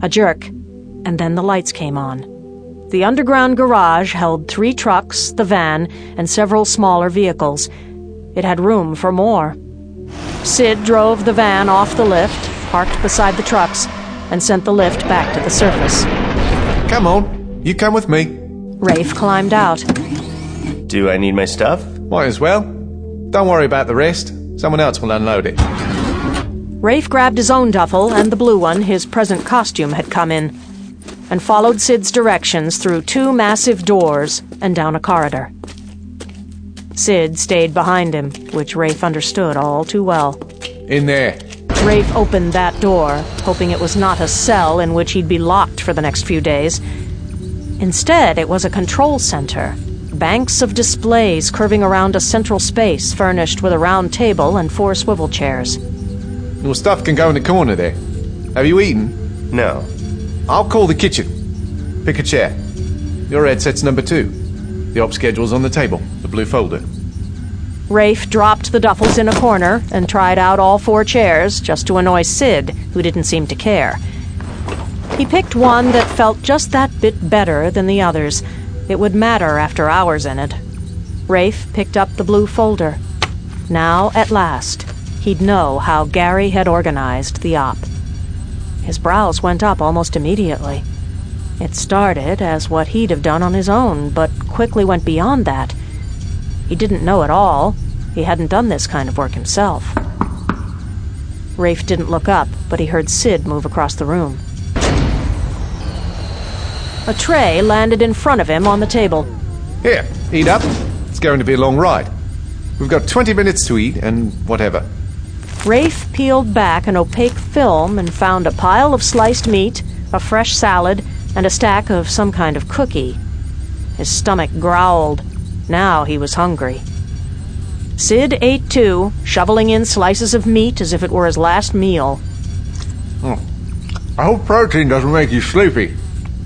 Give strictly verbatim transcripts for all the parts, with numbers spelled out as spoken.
A jerk, and then the lights came on. The underground garage held three trucks, the van, and several smaller vehicles. It had room for more. Sid drove the van off the lift, parked beside the trucks, and sent the lift back to the surface. Come on, you come with me. Rafe climbed out. Do I need my stuff? Might as well. Don't worry about the rest. Someone else will unload it. Rafe grabbed his own duffel and the blue one his present costume had come in, and followed Sid's directions through two massive doors and down a corridor. Sid stayed behind him, which Rafe understood all too well. In there. Rafe opened that door, hoping it was not a cell in which he'd be locked for the next few days. Instead, it was a control center. Banks of displays curving around a central space furnished with a round table and four swivel chairs. Your stuff can go in the corner there. Have you eaten? No. I'll call the kitchen. Pick a chair. Your headset's number two. The op schedule's on the table, the blue folder. Rafe dropped the duffels in a corner and tried out all four chairs just to annoy Sid, who didn't seem to care. He picked one that felt just that bit better than the others. It would matter after hours in it. Rafe picked up the blue folder. Now, at last, he'd know how Gary had organized the op. His brows went up almost immediately. It started as what he'd have done on his own, but quickly went beyond that. He didn't know it all. He hadn't done this kind of work himself. Rafe didn't look up, but he heard Sid move across the room. A tray landed in front of him on the table. Here, eat up. It's going to be a long ride. We've got twenty minutes to eat and whatever. Rafe peeled back an opaque film and found a pile of sliced meat, a fresh salad, and a stack of some kind of cookie. His stomach growled. Now he was hungry. Sid ate too, shoveling in slices of meat as if it were his last meal. Oh. I hope protein doesn't make you sleepy.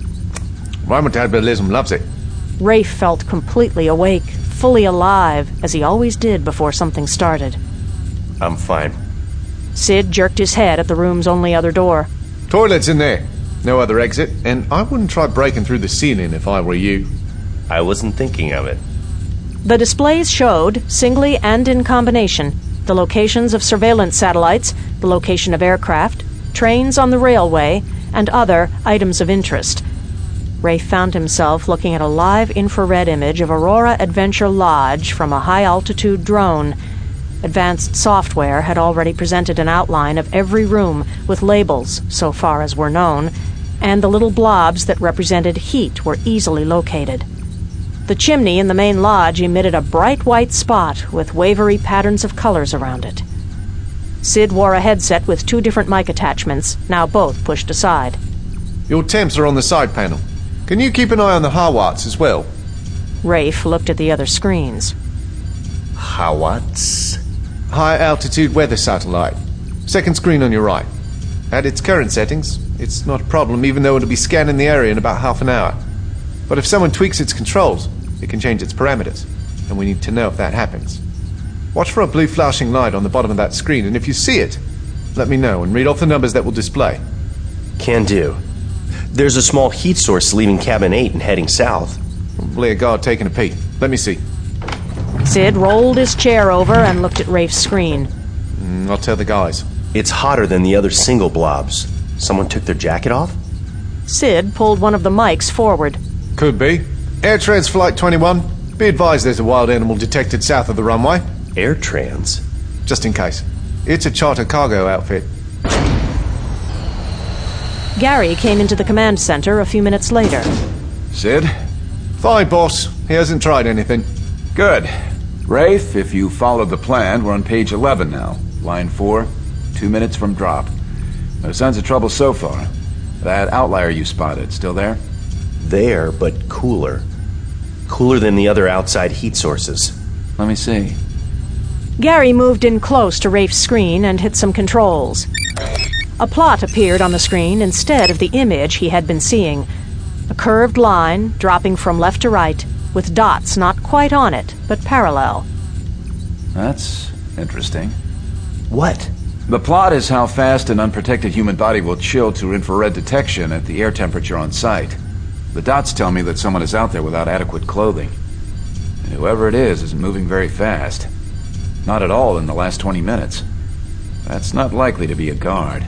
My metabolism loves it. Rafe felt completely awake, fully alive, as he always did before something started. I'm fine. Sid jerked his head at the room's only other door. Toilet's in there. No other exit, and I wouldn't try breaking through the ceiling if I were you. I wasn't thinking of it. The displays showed, singly and in combination, the locations of surveillance satellites, the location of aircraft, trains on the railway, and other items of interest. Rafe found himself looking at a live infrared image of Aurora Adventure Lodge from a high-altitude drone. Advanced software had already presented an outline of every room with labels, so far as were known, and the little blobs that represented heat were easily located. The chimney in the main lodge emitted a bright white spot with wavery patterns of colors around it. Sid wore a headset with two different mic attachments, now both pushed aside. Your temps are on the side panel. Can you keep an eye on the Hawats as well? Rafe looked at the other screens. Hawats? High-altitude weather satellite. Second screen on your right. At its current settings, it's not a problem, even though it'll be scanning the area in about half an hour. But if someone tweaks its controls, it can change its parameters, and we need to know if that happens. Watch for a blue flashing light on the bottom of that screen, and if you see it, let me know and read off the numbers that will display. Can do. There's a small heat source leaving cabin eight and heading south. Probably a guard taking a peek. Let me see. Sid rolled his chair over and looked at Rafe's screen. Mm, I'll tell the guys. It's hotter than the other single blobs. Someone took their jacket off? Sid pulled one of the mics forward. Could be. Air Trans Flight twenty-one. Be advised there's a wild animal detected south of the runway. Air Trans? Just in case. It's a charter cargo outfit. Gary came into the command center a few minutes later. Sid? Fine, boss. He hasn't tried anything. Good. Rafe, if you followed the plan, we're on page eleven now. Line four, two minutes from drop. No signs of trouble so far. That outlier you spotted, still there? There, but cooler. Cooler than the other outside heat sources. Let me see. Gary moved in close to Rafe's screen and hit some controls. A plot appeared on the screen instead of the image he had been seeing. A curved line dropping from left to right, with dots not quite on it, but parallel. That's interesting. What? The plot is how fast an unprotected human body will chill to infrared detection at the air temperature on site. The dots tell me that someone is out there without adequate clothing. And whoever it is is moving very fast. Not at all in the last twenty minutes. That's not likely to be a guard.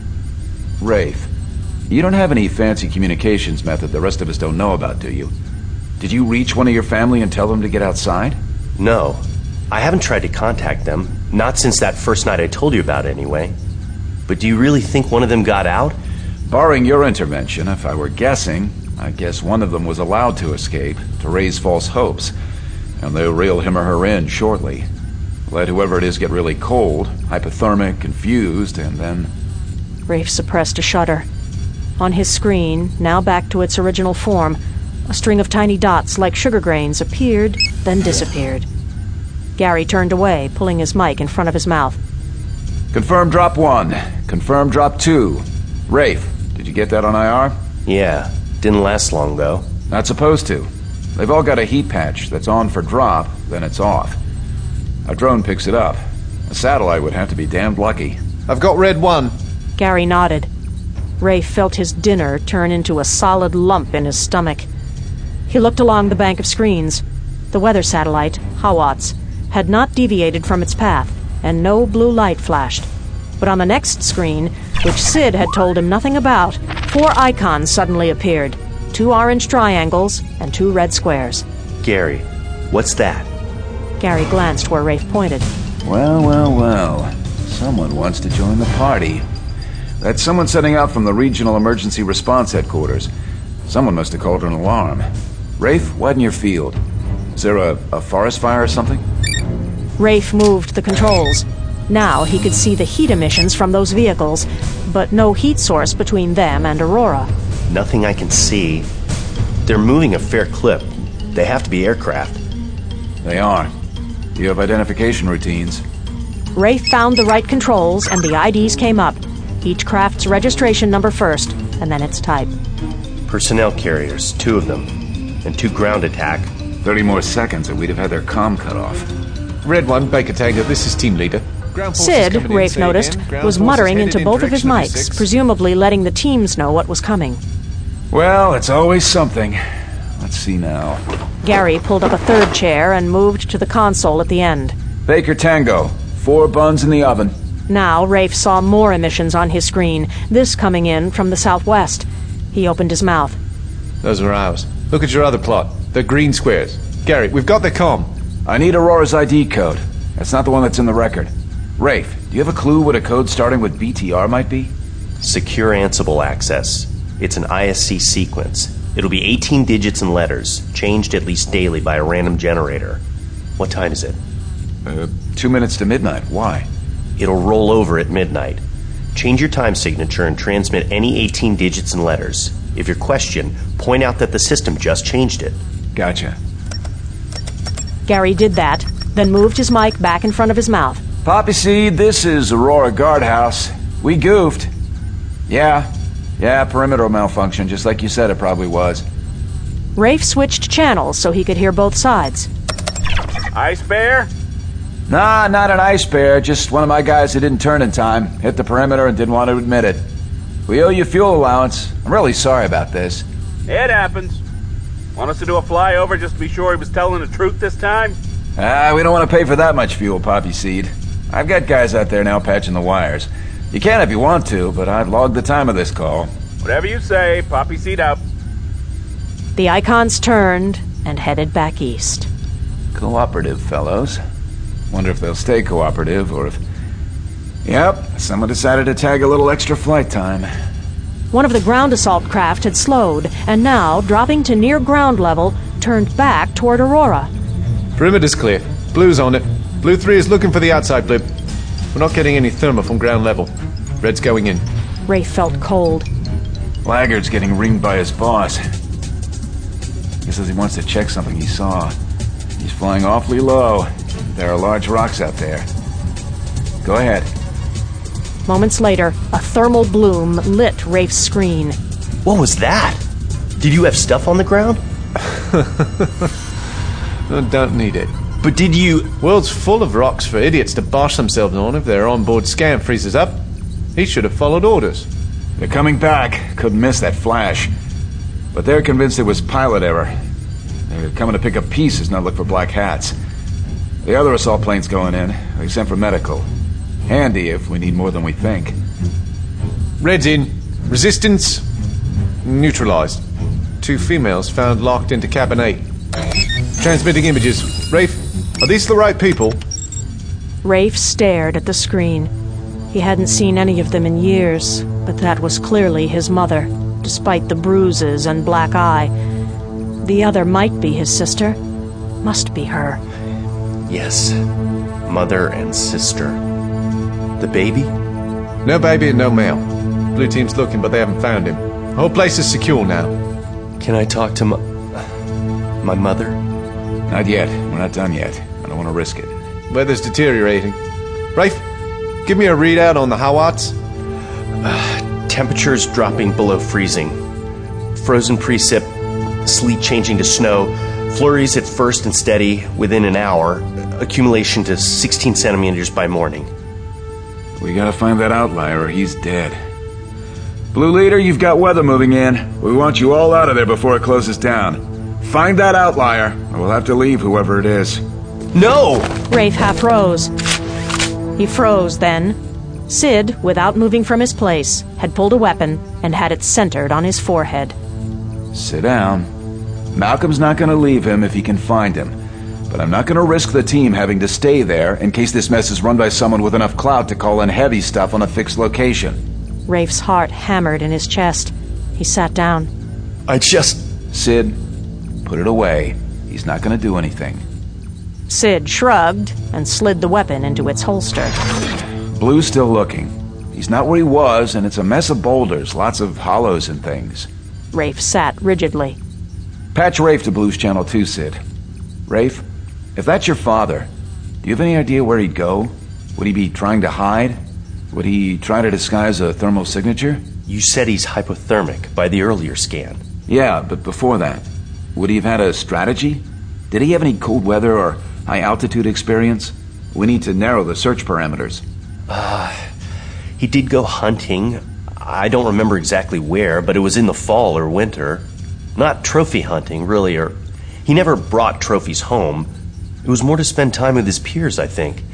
Rafe, you don't have any fancy communications method the rest of us don't know about, do you? Did you reach one of your family and tell them to get outside? No. I haven't tried to contact them. Not since that first night I told you about anyway. But do you really think one of them got out? Barring your intervention, if I were guessing, I guess one of them was allowed to escape, to raise false hopes. And they'll reel him or her in shortly. Let whoever it is get really cold, hypothermic, confused, and then... Rafe suppressed a shudder. On his screen, now back to its original form, a string of tiny dots like sugar grains appeared, then disappeared. Gary turned away, pulling his mic in front of his mouth. Confirm drop one. Confirm drop two. Rafe, did you get that on I R? Yeah. Didn't last long, though. Not supposed to. They've all got a heat patch that's on for drop, then it's off. A drone picks it up. A satellite would have to be damned lucky. I've got red one. Gary nodded. Rafe felt his dinner turn into a solid lump in his stomach. He looked along the bank of screens. The weather satellite, Hawatts, had not deviated from its path, and no blue light flashed. But on the next screen, which Sid had told him nothing about, four icons suddenly appeared. Two orange triangles and two red squares. Gary, what's that? Gary glanced where Rafe pointed. Well, well, well. Someone wants to join the party. That's someone setting out from the Regional Emergency Response Headquarters. Someone must have called an alarm. Rafe, widen your field. Is there a, a forest fire or something? Rafe moved the controls. Now he could see the heat emissions from those vehicles, but no heat source between them and Aurora. Nothing I can see. They're moving a fair clip. They have to be aircraft. They are. You have identification routines. Rafe found the right controls, and the I Ds came up. Each craft's registration number first, and then its type. Personnel carriers, two of them, and two ground attack. Thirty more seconds and we'd have had their comm cut off. Red one, Baker Tango, this is team leader. Sid, Rafe noticed, was muttering into both of his mics, presumably letting the teams know what was coming. Well, it's always something. Let's see now. Gary pulled up a third chair and moved to the console at the end. Baker Tango, four buns in the oven. Now, Rafe saw more emissions on his screen, this coming in from the southwest. He opened his mouth. Those are ours. Look at your other plot. They're green squares. Gary, we've got their comm. I need Aurora's I D code. That's not the one that's in the record. Rafe, do you have a clue what a code starting with B T R might be? Secure Ansible access. It's an I S C sequence. It'll be eighteen digits and letters, changed at least daily by a random generator. What time is it? Uh, two minutes to midnight. Why? It'll roll over at midnight. Change your time signature and transmit any eighteen digits and letters. If you're questioned, point out that the system just changed it. Gotcha. Gary did that, then moved his mic back in front of his mouth. Poppy Seed, this is Aurora Guardhouse. We goofed. Yeah. Yeah, perimeter malfunction, just like you said it probably was. Rafe switched channels so he could hear both sides. Ice Bear? Nah, not an ice bear, just one of my guys who didn't turn in time, hit the perimeter and didn't want to admit it. We owe you fuel allowance. I'm really sorry about this. It happens. Want us to do a flyover just to be sure he was telling the truth this time? Ah, we don't want to pay for that much fuel, Poppy Seed. I've got guys out there now patching the wires. You can if you want to, but I'd log the time of this call. Whatever you say, Poppy Seed out. The icons turned and headed back east. Cooperative, fellows. Wonder if they'll stay cooperative, or if... Yep, someone decided to tag a little extra flight time. One of the ground assault craft had slowed, and now, dropping to near ground level, turned back toward Aurora. Perimeter's clear. Blue's on it. Blue three is looking for the outside blip. We're not getting any thermal from ground level. Red's going in. Rafe felt cold. Laggard's getting ringed by his boss. He says he wants to check something he saw. He's flying awfully low. There are large rocks out there. Go ahead. Moments later, a thermal bloom lit Rafe's screen. What was that? Did you have stuff on the ground? Don't need it. But did you... World's full of rocks for idiots to bosh themselves on if their onboard scan freezes up. He should have followed orders. They're coming back. Couldn't miss that flash. But they're convinced it was pilot error. They're coming to pick up pieces, not look for black hats. The other assault plane's going in. They sent for medical. Handy if we need more than we think. Red's in. Resistance neutralized. Two females found locked into cabin eight. Transmitting images. Rafe, are these the right people? Rafe stared at the screen. He hadn't seen any of them in years, but that was clearly his mother, despite the bruises and black eye. The other might be his sister. Must be her. Yes. Mother and sister. The baby? No baby and no male. Blue team's looking, but they haven't found him. The whole place is secure now. Can I talk to my... my mother? Not yet. We're not done yet. I don't want to risk it. Weather's deteriorating. Rafe, give me a readout on the Hawats. Uh, temperatures dropping below freezing. Frozen precip, sleet changing to snow. Flurries at first and steady within an hour. Accumulation to sixteen centimeters by morning. We gotta find that outlier or he's dead. Blue Leader, you've got weather moving in. We want you all out of there before it closes down. Find that outlier, or we'll have to leave whoever it is. No! Rafe half rose. He froze then. Sid, without moving from his place, had pulled a weapon and had it centered on his forehead. Sit down. Malcolm's not gonna leave him if he can find him. But I'm not gonna risk the team having to stay there in case this mess is run by someone with enough clout to call in heavy stuff on a fixed location. Rafe's heart hammered in his chest. He sat down. I just... Sid, put it away. He's not gonna do anything. Sid shrugged and slid the weapon into its holster. Blue's still looking. He's not where he was, and it's a mess of boulders, lots of hollows and things. Rafe sat rigidly. Patch Rafe to Blue's channel too, Sid. Rafe, if that's your father, do you have any idea where he'd go? Would he be trying to hide? Would he try to disguise a thermal signature? You said he's hypothermic by the earlier scan. Yeah, but before that, would he have had a strategy? Did he have any cold weather or high altitude experience? We need to narrow the search parameters. Uh, he did go hunting. I don't remember exactly where, but it was in the fall or winter. Not trophy hunting, really, or... He never brought trophies home. It was more to spend time with his peers, I think.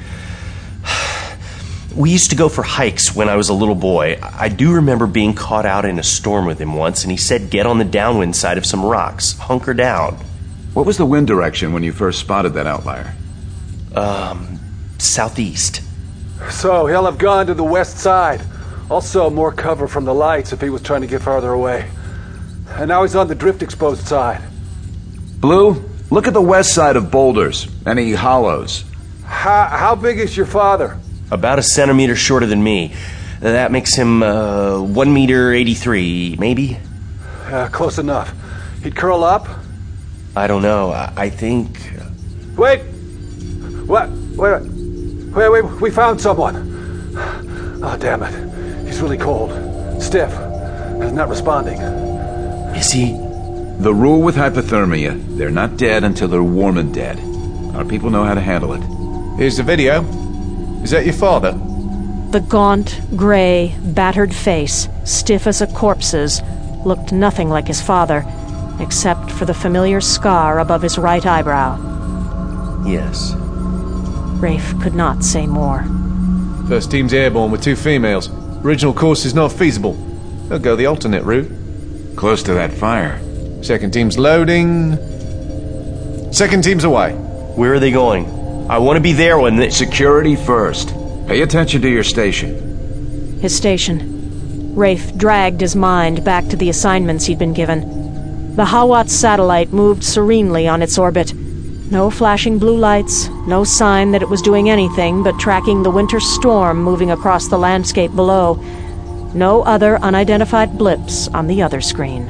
We used to go for hikes when I was a little boy. I do remember being caught out in a storm with him once, and he said get on the downwind side of some rocks. Hunker down. What was the wind direction when you first spotted that outlier? Um, southeast. So, he'll have gone to the west side. Also, more cover from the lights if he was trying to get farther away. And now he's on the drift-exposed side. Blue, look at the west side of boulders. Any hollows? How, how big is your father? About a centimeter shorter than me. That makes him, uh, one meter eighty-three, maybe? Uh, close enough. He'd curl up? I don't know. I, I think... Wait! What? Wait, wait, wait, we found someone. Oh, damn it. He's really cold. Stiff. He's not responding. Is he? The rule with hypothermia, they're not dead until they're warm and dead. Our people know how to handle it. Here's the video. Is that your father? The gaunt, gray, battered face, stiff as a corpse's, looked nothing like his father, except for the familiar scar above his right eyebrow. Yes. Rafe could not say more. First team's airborne with two females. Original course is not feasible. They'll go the alternate route. Close to that fire. Second team's loading. Second team's away. Where are they going? I want to be there when they... Security first. Pay attention to your station. His station. Rafe dragged his mind back to the assignments he'd been given. The Hawat satellite moved serenely on its orbit. No flashing blue lights, no sign that it was doing anything but tracking the winter storm moving across the landscape below. No other unidentified blips on the other screen.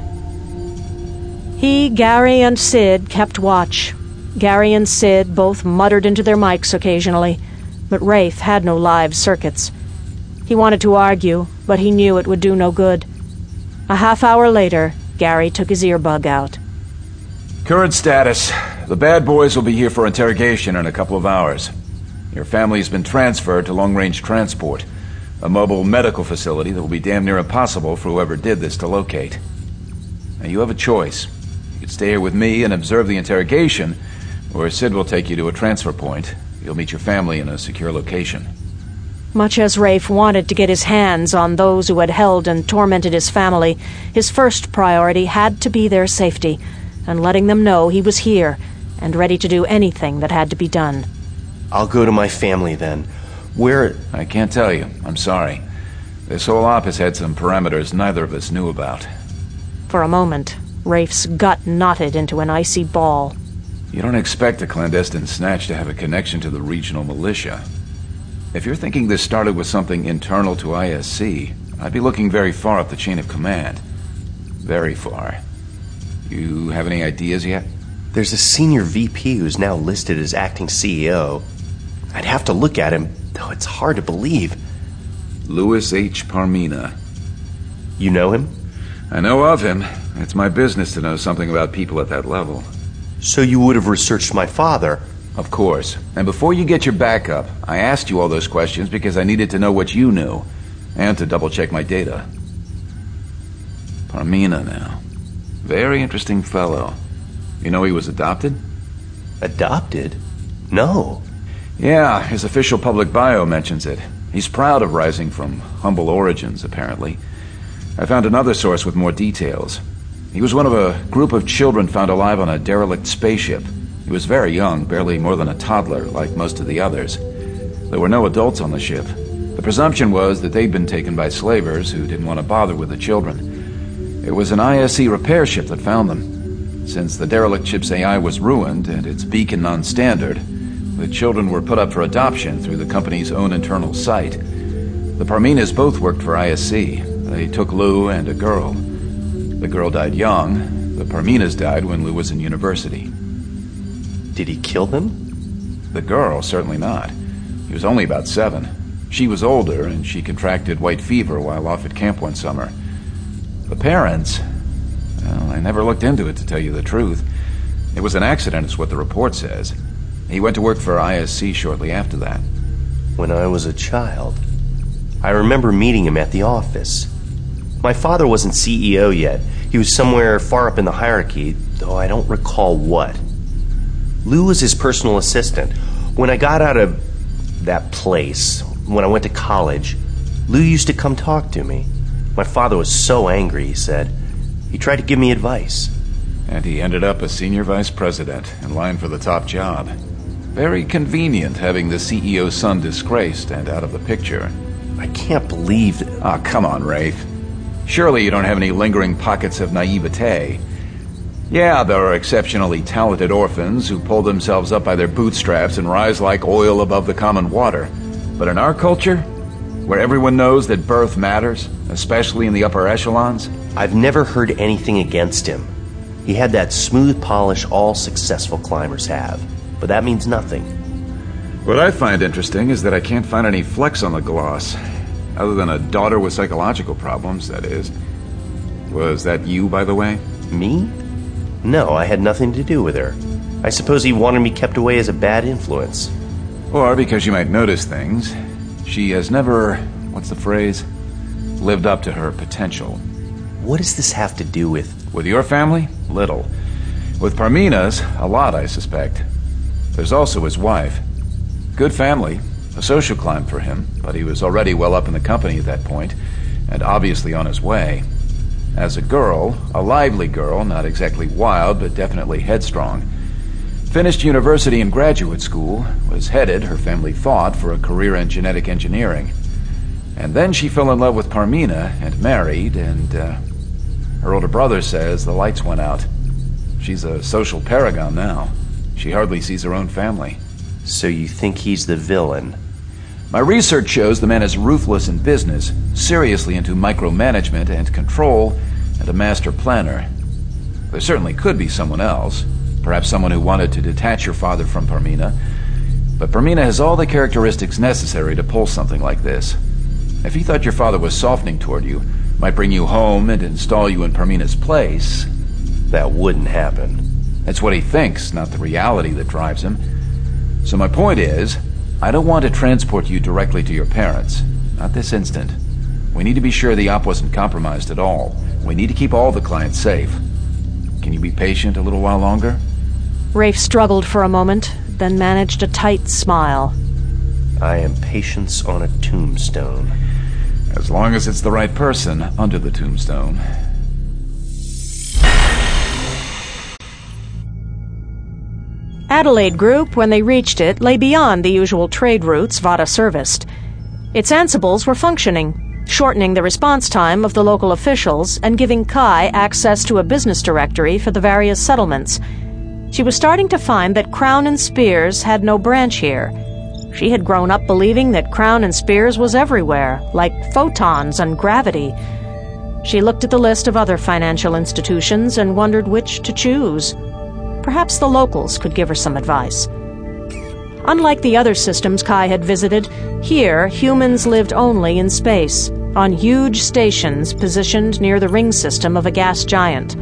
He, Gary, and Sid kept watch. Gary and Sid both muttered into their mics occasionally, but Rafe had no live circuits. He wanted to argue, but he knew it would do no good. A half hour later, Gary took his earbug out. Current status. The bad boys will be here for interrogation in a couple of hours. Your family's been transferred to long-range transport, a mobile medical facility that will be damn near impossible for whoever did this to locate. Now, you have a choice. You could stay here with me and observe the interrogation, or Sid will take you to a transfer point. You'll meet your family in a secure location. Much as Rafe wanted to get his hands on those who had held and tormented his family, his first priority had to be their safety, and letting them know he was here, and ready to do anything that had to be done. I'll go to my family then. Where... I can't tell you. I'm sorry. This whole op has had some parameters neither of us knew about. For a moment, Rafe's gut knotted into an icy ball. You don't expect a clandestine snatch to have a connection to the regional militia. If you're thinking this started with something internal to I S C, I'd be looking very far up the chain of command. Very far. You have any ideas yet? There's a senior V P who's now listed as acting C E O. I'd have to look at him, though it's hard to believe. Louis H. Parmina. You know him? I know of him. It's my business to know something about people at that level. So you would have researched my father? Of course. And before you get your back up, I asked you all those questions because I needed to know what you knew, and to double-check my data. Parmina now. Very interesting fellow. You know he was adopted? Adopted? No. Yeah, his official public bio mentions it. He's proud of rising from humble origins, apparently. I found another source with more details. He was one of a group of children found alive on a derelict spaceship. He was very young, barely more than a toddler, like most of the others. There were no adults on the ship. The presumption was that they'd been taken by slavers who didn't want to bother with the children. It was an I S C repair ship that found them. Since the derelict ship's A I was ruined and its beacon non-standard, the children were put up for adoption through the company's own internal site. The Parminas both worked for I S C. They took Lou and a girl. The girl died young. The Parminas died when Lou was in university. Did he kill them? The girl, certainly not. He was only about seven. She was older, and she contracted white fever while off at camp one summer. The parents... well, I never looked into it, to tell you the truth. It was an accident, is what the report says. He went to work for I S C shortly after that. When I was a child. I remember meeting him at the office. My father wasn't C E O yet. He was somewhere far up in the hierarchy, though I don't recall what. Lou was his personal assistant. When I got out of that place, when I went to college, Lou used to come talk to me. My father was so angry, he said. He tried to give me advice. And he ended up a senior vice president, in line for the top job. Very convenient having the C E O's son disgraced and out of the picture. I can't believe that... Ah, oh, come on, Rafe. Surely you don't have any lingering pockets of naivete. Yeah, there are exceptionally talented orphans who pull themselves up by their bootstraps and rise like oil above the common water. But in our culture, where everyone knows that birth matters, especially in the upper echelons... I've never heard anything against him. He had that smooth polish all successful climbers have. But that means nothing. What I find interesting is that I can't find any flecks on the gloss. Other than a daughter with psychological problems, that is. Was that you, by the way? Me? No, I had nothing to do with her. I suppose he wanted me kept away as a bad influence. Or because you might notice things. She has never, what's the phrase? Lived up to her potential. What does this have to do with... With your family? Little. With Parmina's, a lot, I suspect. There's also his wife. Good family. A social climb for him, but he was already well up in the company at that point, and obviously on his way. As a girl, a lively girl, not exactly wild, but definitely headstrong. Finished university and graduate school, was headed, her family thought, for a career in genetic engineering. And then she fell in love with Parmina and married, and uh, her older brother says the lights went out. She's a social paragon now. She hardly sees her own family. So you think he's the villain? My research shows the man is ruthless in business, seriously into micromanagement and control, and a master planner. There certainly could be someone else, perhaps someone who wanted to detach your father from Parmina, but Parmina has all the characteristics necessary to pull something like this. If he thought your father was softening toward you, might bring you home and install you in Parmina's place... That wouldn't happen. It's what he thinks, not the reality that drives him. So my point is, I don't want to transport you directly to your parents. Not this instant. We need to be sure the op wasn't compromised at all. We need to keep all the clients safe. Can you be patient a little while longer? Rafe struggled for a moment, then managed a tight smile. I am patience on a tombstone. As long as it's the right person under the tombstone. Adelaide Group, when they reached it, lay beyond the usual trade routes Vada serviced. Its Ansibles were functioning, shortening the response time of the local officials and giving Kai access to a business directory for the various settlements. She was starting to find that Crown and Spears had no branch here. She had grown up believing that Crown and Spears was everywhere, like photons and gravity. She looked at the list of other financial institutions and wondered which to choose. Perhaps the locals could give her some advice. Unlike the other systems Kai had visited, here humans lived only in space, on huge stations positioned near the ring system of a gas giant.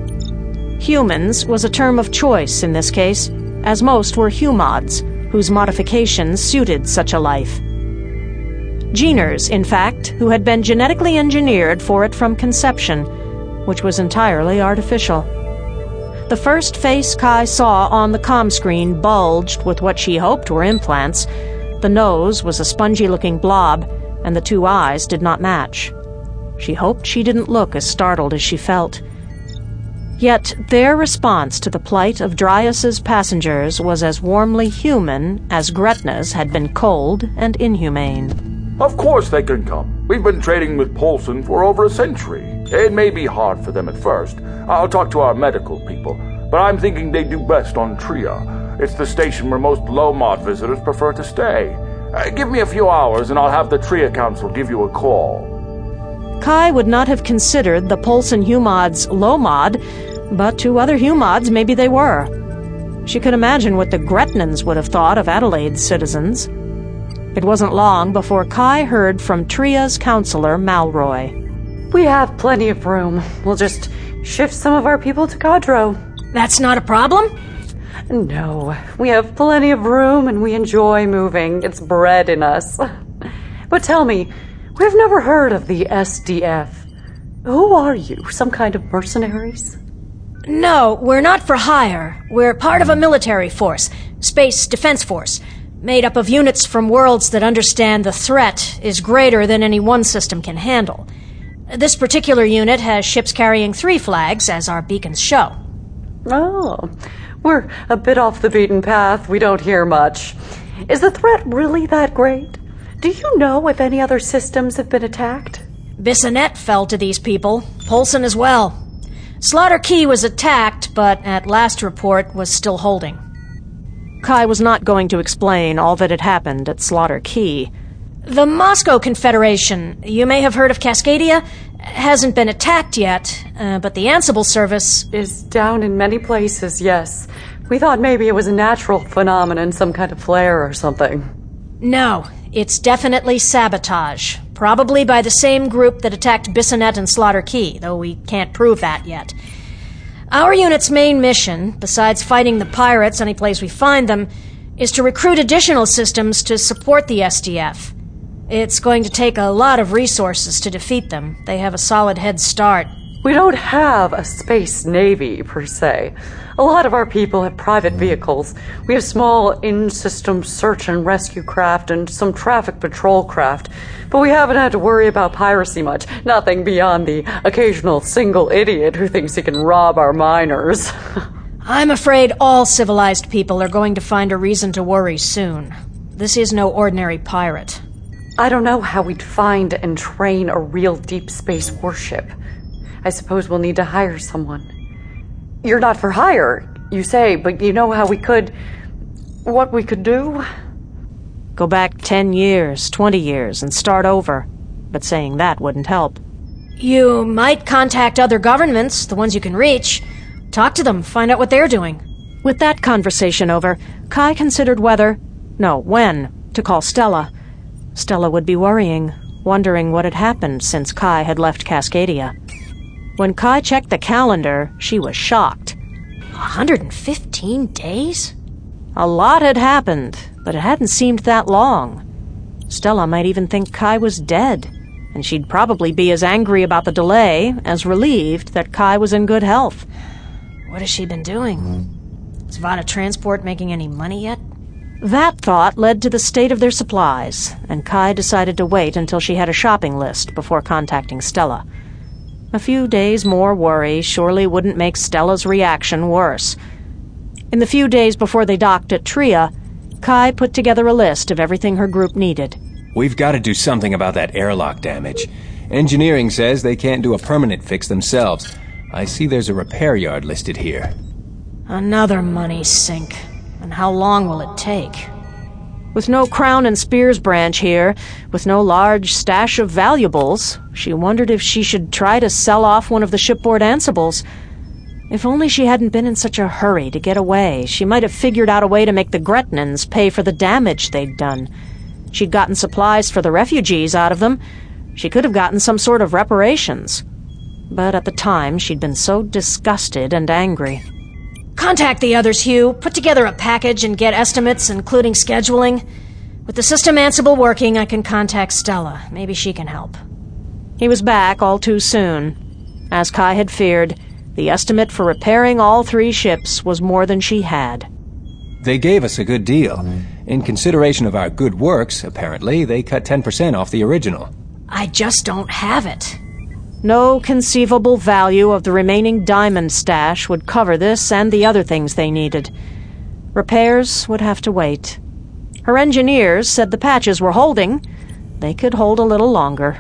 Humans was a term of choice in this case, as most were humods, whose modifications suited such a life. Geners, in fact, who had been genetically engineered for it from conception, which was entirely artificial. The first face Kai saw on the comm screen bulged with what she hoped were implants. The nose was a spongy-looking blob, and the two eyes did not match. She hoped she didn't look as startled as she felt. Yet their response to the plight of Dryas's passengers was as warmly human as Gretna's had been cold and inhumane. Of course they can come. We've been trading with Polson for over a century. It may be hard for them at first. I'll talk to our medical people, but I'm thinking they do best on Tria. It's the station where most low-mod visitors prefer to stay. Uh, give me a few hours and I'll have the Tria Council give you a call. Kai would not have considered the Polson Humods low-mod, but to other Humods maybe they were. She could imagine what the Gretnans would have thought of Adelaide's citizens. It wasn't long before Kai heard from Tria's counselor, Malroy. We have plenty of room. We'll just shift some of our people to Cadro. That's not a problem? No, we have plenty of room and we enjoy moving. It's bred in us. But tell me, we've never heard of the S D F. Who are you? Some kind of mercenaries? No, we're not for hire. We're part of a military force, Space Defense Force, made up of units from worlds that understand the threat is greater than any one system can handle. This particular unit has ships carrying three flags, as our beacons show. Oh, we're a bit off the beaten path. We don't hear much. Is the threat really that great? Do you know if any other systems have been attacked? Bissonnet fell to these people, Polson as well. Slaughter Key was attacked, but at last report was still holding. Kai was not going to explain all that had happened at Slaughter Key. The Moscow Confederation, you may have heard of Cascadia, hasn't been attacked yet, uh, but the Ansible service is down in many places, yes. We thought maybe it was a natural phenomenon, some kind of flare or something. No, it's definitely sabotage. Probably by the same group that attacked Bissonnet and Slaughter Key, though we can't prove that yet. Our unit's main mission, besides fighting the pirates any place we find them, is to recruit additional systems to support the S D F. It's going to take a lot of resources to defeat them. They have a solid head start. We don't have a space navy, per se. A lot of our people have private vehicles. We have small in-system search and rescue craft and some traffic patrol craft. But we haven't had to worry about piracy much. Nothing beyond the occasional single idiot who thinks he can rob our miners. I'm afraid all civilized people are going to find a reason to worry soon. This is no ordinary pirate. I don't know how we'd find and train a real deep space warship. I suppose we'll need to hire someone. You're not for hire, you say, but you know how we could... what we could do? Go back ten years, twenty years, and start over. But saying that wouldn't help. You might contact other governments, the ones you can reach. Talk to them, find out what they're doing. With that conversation over, Kai considered whether... no, when, to call Stella. Stella would be worrying, wondering what had happened since Kai had left Cascadia. When Kai checked the calendar, she was shocked. hundred fifteen days? A lot had happened, but it hadn't seemed that long. Stella might even think Kai was dead, and she'd probably be as angry about the delay as relieved that Kai was in good health. What has she been doing? Is Vada Transport making any money yet? That thought led to the state of their supplies, and Kai decided to wait until she had a shopping list before contacting Stella. A few days more worry surely wouldn't make Stella's reaction worse. In the few days before they docked at Tria, Kai put together a list of everything her group needed. We've got to do something about that airlock damage. Engineering says they can't do a permanent fix themselves. I see there's a repair yard listed here. Another money sink. And how long will it take? With no Crown and Spears branch here, with no large stash of valuables, she wondered if she should try to sell off one of the shipboard Ansibles. If only she hadn't been in such a hurry to get away, she might have figured out a way to make the Gretnans pay for the damage they'd done. She'd gotten supplies for the refugees out of them. She could have gotten some sort of reparations. But at the time, she'd been so disgusted and angry. Contact the others, Hugh. Put together a package and get estimates, including scheduling. With the system Ansible working, I can contact Stella. Maybe she can help. He was back all too soon. As Kai had feared, the estimate for repairing all three ships was more than she had. They gave us a good deal. In consideration of our good works, apparently, they cut ten percent off the original. I just don't have it. No conceivable value of the remaining diamond stash would cover this and the other things they needed. Repairs would have to wait. Her engineers said the patches were holding. They could hold a little longer.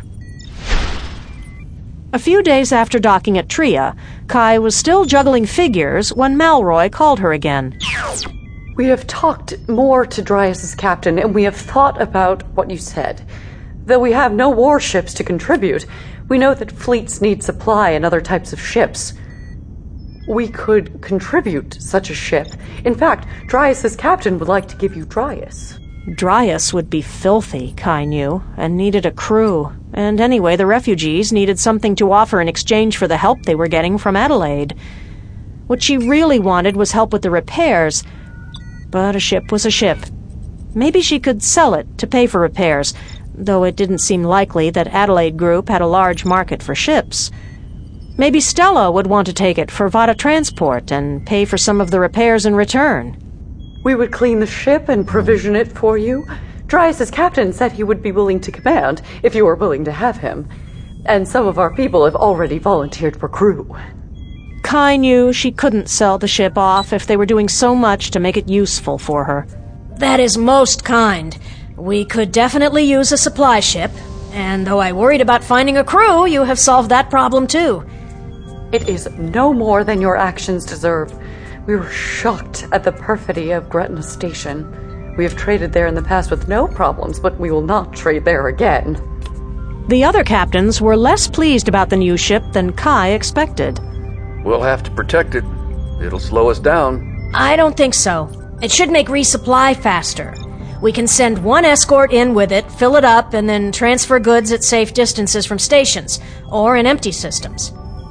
A few days after docking at Tria, Kai was still juggling figures when Malroy called her again. We have talked more to Dryas's captain, and we have thought about what you said. Though we have no warships to contribute, we know that fleets need supply and other types of ships. We could contribute such a ship. In fact, Dryas's captain would like to give you Dryas. Dryas would be filthy, Kai knew, and needed a crew. And anyway, the refugees needed something to offer in exchange for the help they were getting from Adelaide. What she really wanted was help with the repairs, but a ship was a ship. Maybe she could sell it to pay for repairs, though it didn't seem likely that Adelaide Group had a large market for ships. Maybe Stella would want to take it for Vada Transport and pay for some of the repairs in return. We would clean the ship and provision it for you. Dryas's captain said he would be willing to command if you were willing to have him. And some of our people have already volunteered for crew. Kai knew she couldn't sell the ship off if they were doing so much to make it useful for her. That is most kind. We could definitely use a supply ship, and though I worried about finding a crew, you have solved that problem too. It is no more than your actions deserve. We were shocked at the perfidy of Gretna Station. We have traded there in the past with no problems, but we will not trade there again. The other captains were less pleased about the new ship than Kai expected. We'll have to protect it. It'll slow us down. I don't think so. It should make resupply faster. We can send one escort in with it, fill it up, and then transfer goods at safe distances from stations, or in empty systems.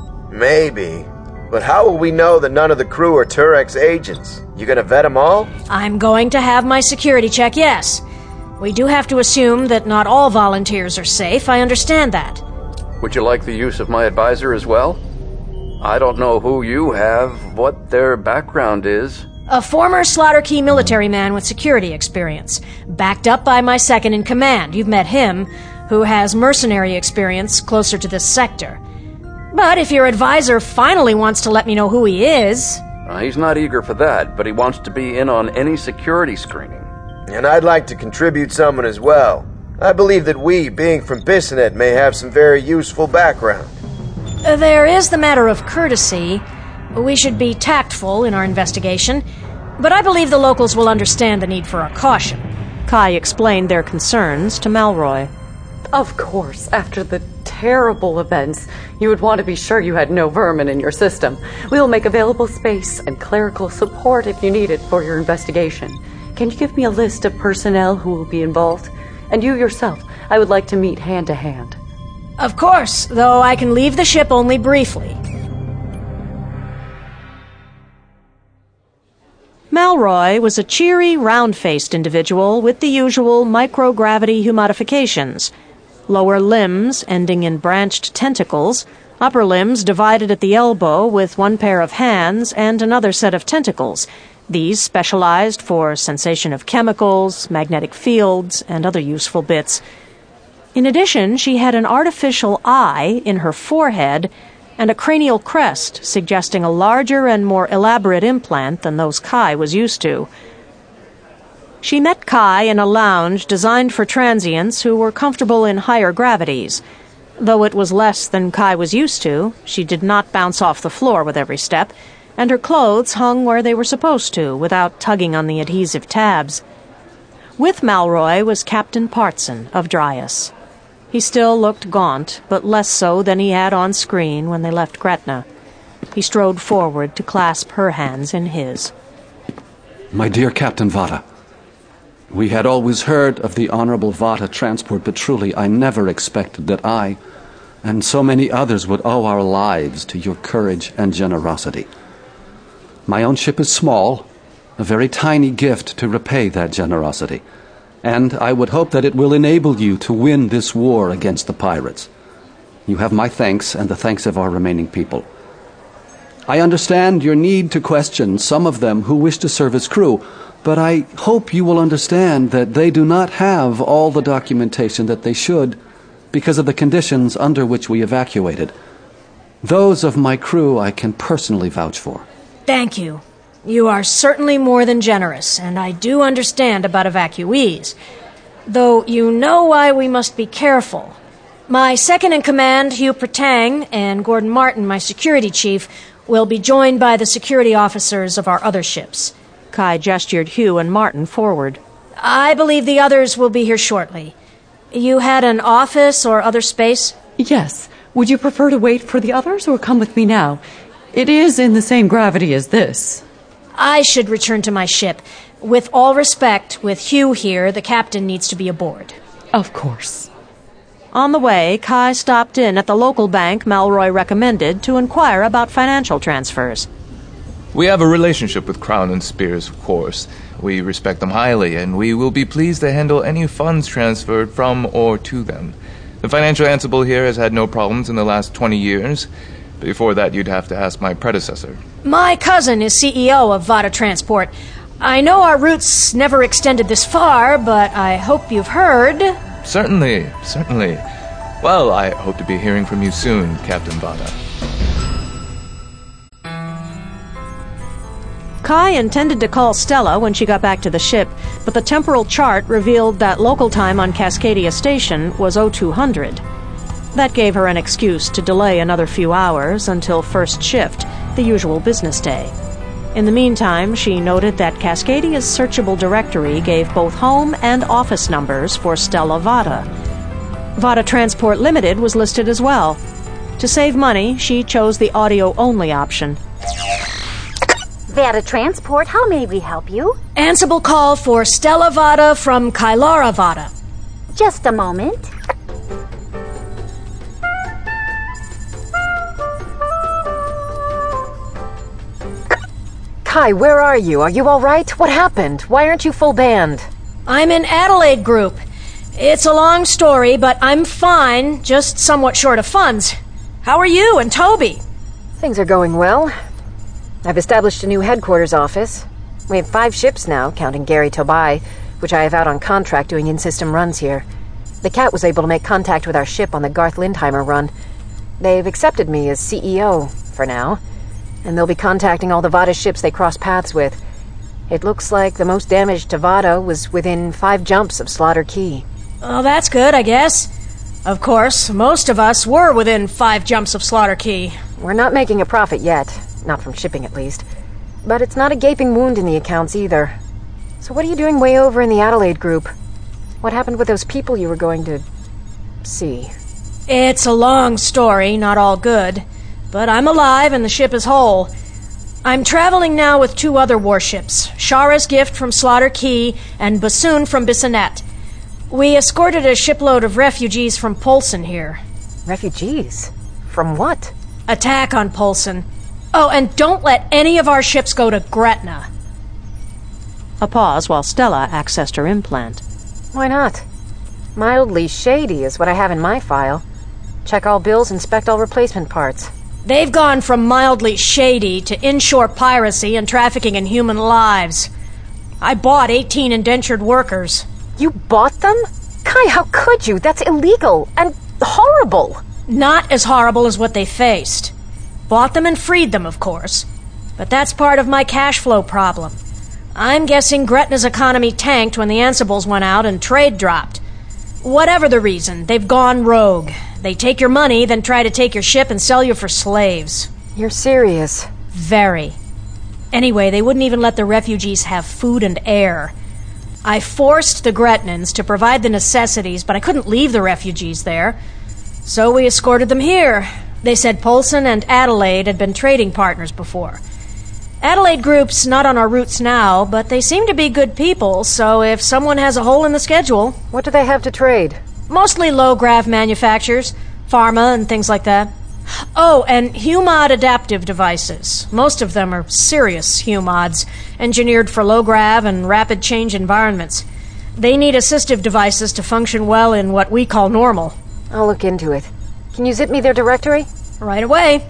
Maybe. But how will we know that none of the crew are Turex agents? You gonna vet them all? I'm going to have my security check, yes. We do have to assume that not all volunteers are safe, I understand that. Would you like the use of my advisor as well? I don't know who you have, what their background is. A former Slaughter Key military man with security experience, backed up by my second in command. You've met him, who has mercenary experience closer to this sector. But if your advisor finally wants to let me know who he is... Uh, he's not eager for that, but he wants to be in on any security screening. And I'd like to contribute someone as well. I believe that we, being from Bissonnet, may have some very useful background. Uh, there is the matter of courtesy. We should be tactful in our investigation, but I believe the locals will understand the need for our caution. Kai explained their concerns to Malroy. Of course, after the terrible events, you would want to be sure you had no vermin in your system. We will make available space and clerical support if you need it for your investigation. Can you give me a list of personnel who will be involved? And you yourself, I would like to meet hand to hand. Of course, though I can leave the ship only briefly. Malroy was a cheery, round-faced individual with the usual microgravity humidifications. Lower limbs ending in branched tentacles, upper limbs divided at the elbow with one pair of hands and another set of tentacles. These specialized for sensation of chemicals, magnetic fields, and other useful bits. In addition, she had an artificial eye in her forehead and a cranial crest suggesting a larger and more elaborate implant than those Kai was used to. She met Kai in a lounge designed for transients who were comfortable in higher gravities. Though it was less than Kai was used to, she did not bounce off the floor with every step, and her clothes hung where they were supposed to, without tugging on the adhesive tabs. With Malroy was Captain Partson of Dryas. He still looked gaunt, but less so than he had on screen when they left Gretna. He strode forward to clasp her hands in his. My dear Captain Vada, we had always heard of the Honorable Vada transport, but truly I never expected that I, and so many others, would owe our lives to your courage and generosity. My own ship is small, a very tiny gift to repay that generosity, and I would hope that it will enable you to win this war against the pirates. You have my thanks and the thanks of our remaining people. I understand your need to question some of them who wish to serve as crew, but I hope you will understand that they do not have all the documentation that they should because of the conditions under which we evacuated. Those of my crew I can personally vouch for. Thank you. You are certainly more than generous, and I do understand about evacuees. Though you know why we must be careful. My second-in-command, Hugh Pratang, and Gordon Martin, my security chief, will be joined by the security officers of our other ships. Kai gestured Hugh and Martin forward. I believe the others will be here shortly. You had an office or other space? Yes. Would you prefer to wait for the others or come with me now? It is in the same gravity as this. I should return to my ship. With all respect, with Hugh here, the captain needs to be aboard. Of course. On the way, Kai stopped in at the local bank Malroy recommended to inquire about financial transfers. We have a relationship with Crown and Spears, of course. We respect them highly, and we will be pleased to handle any funds transferred from or to them. The financial Ansible here has had no problems in the last twenty years. Before that, you'd have to ask my predecessor. My cousin is C E O of Vada Transport. I know our routes never extended this far, but I hope you've heard. Certainly, certainly. Well, I hope to be hearing from you soon, Captain Vada. Kai intended to call Stella when she got back to the ship, but the temporal chart revealed that local time on Cascadia Station was oh two hundred. That gave her an excuse to delay another few hours until first shift, the usual business day. In the meantime, she noted that Cascadia's searchable directory gave both home and office numbers for Stella Vada. Vada Transport Limited was listed as well. To save money, she chose the audio-only option. Vada Transport, how may we help you? Ansible call for Stella Vada from Kailara Vada. Just a moment. Kai, where are you? Are you all right? What happened? Why aren't you full band? I'm in Adelaide Group. It's a long story, but I'm fine, just somewhat short of funds. How are you and Toby? Things are going well. I've established a new headquarters office. We have five ships now, counting Gary Tobai, which I have out on contract doing in-system runs here. The Cat was able to make contact with our ship on the Garth Lindheimer run. They've accepted me as C E O, for now, and they'll be contacting all the Vada ships they cross paths with. It looks like the most damage to Vada was within five jumps of Slaughter Key. Oh, that's good, I guess. Of course, most of us were within five jumps of Slaughter Key. We're not making a profit yet. Not from shipping, at least. But it's not a gaping wound in the accounts, either. So what are you doing way over in the Adelaide Group? What happened with those people you were going to... see? It's a long story, not all good. But I'm alive and the ship is whole. I'm traveling now with two other warships, Shara's Gift from Slaughter Key and Bassoon from Bissonnet. We escorted a shipload of refugees from Polson here. Refugees? From what? Attack on Polson. Oh, and don't let any of our ships go to Gretna. A pause while Stella accessed her implant. Why not? Mildly shady is what I have in my file. Check all bills, inspect all replacement parts. They've gone from mildly shady to inshore piracy and trafficking in human lives. I bought eighteen indentured workers. You bought them? Kai, how could you? That's illegal and horrible. Not as horrible as what they faced. Bought them and freed them, of course. But that's part of my cash flow problem. I'm guessing Gretna's economy tanked when the Ansibles went out and trade dropped. Whatever the reason, they've gone rogue. They take your money, then try to take your ship and sell you for slaves. You're serious? Very. Anyway, they wouldn't even let the refugees have food and air. I forced the Gretnans to provide the necessities, but I couldn't leave the refugees there. So we escorted them here. They said Polson and Adelaide had been trading partners before. Adelaide Group's not on our routes now, but they seem to be good people, so if someone has a hole in the schedule... What do they have to trade? Mostly low-grav manufacturers, pharma and things like that. Oh, and HUMOD adaptive devices. Most of them are serious HUMODs, engineered for low-grav and rapid change environments. They need assistive devices to function well in what we call normal. I'll look into it. Can you zip me their directory? Right away.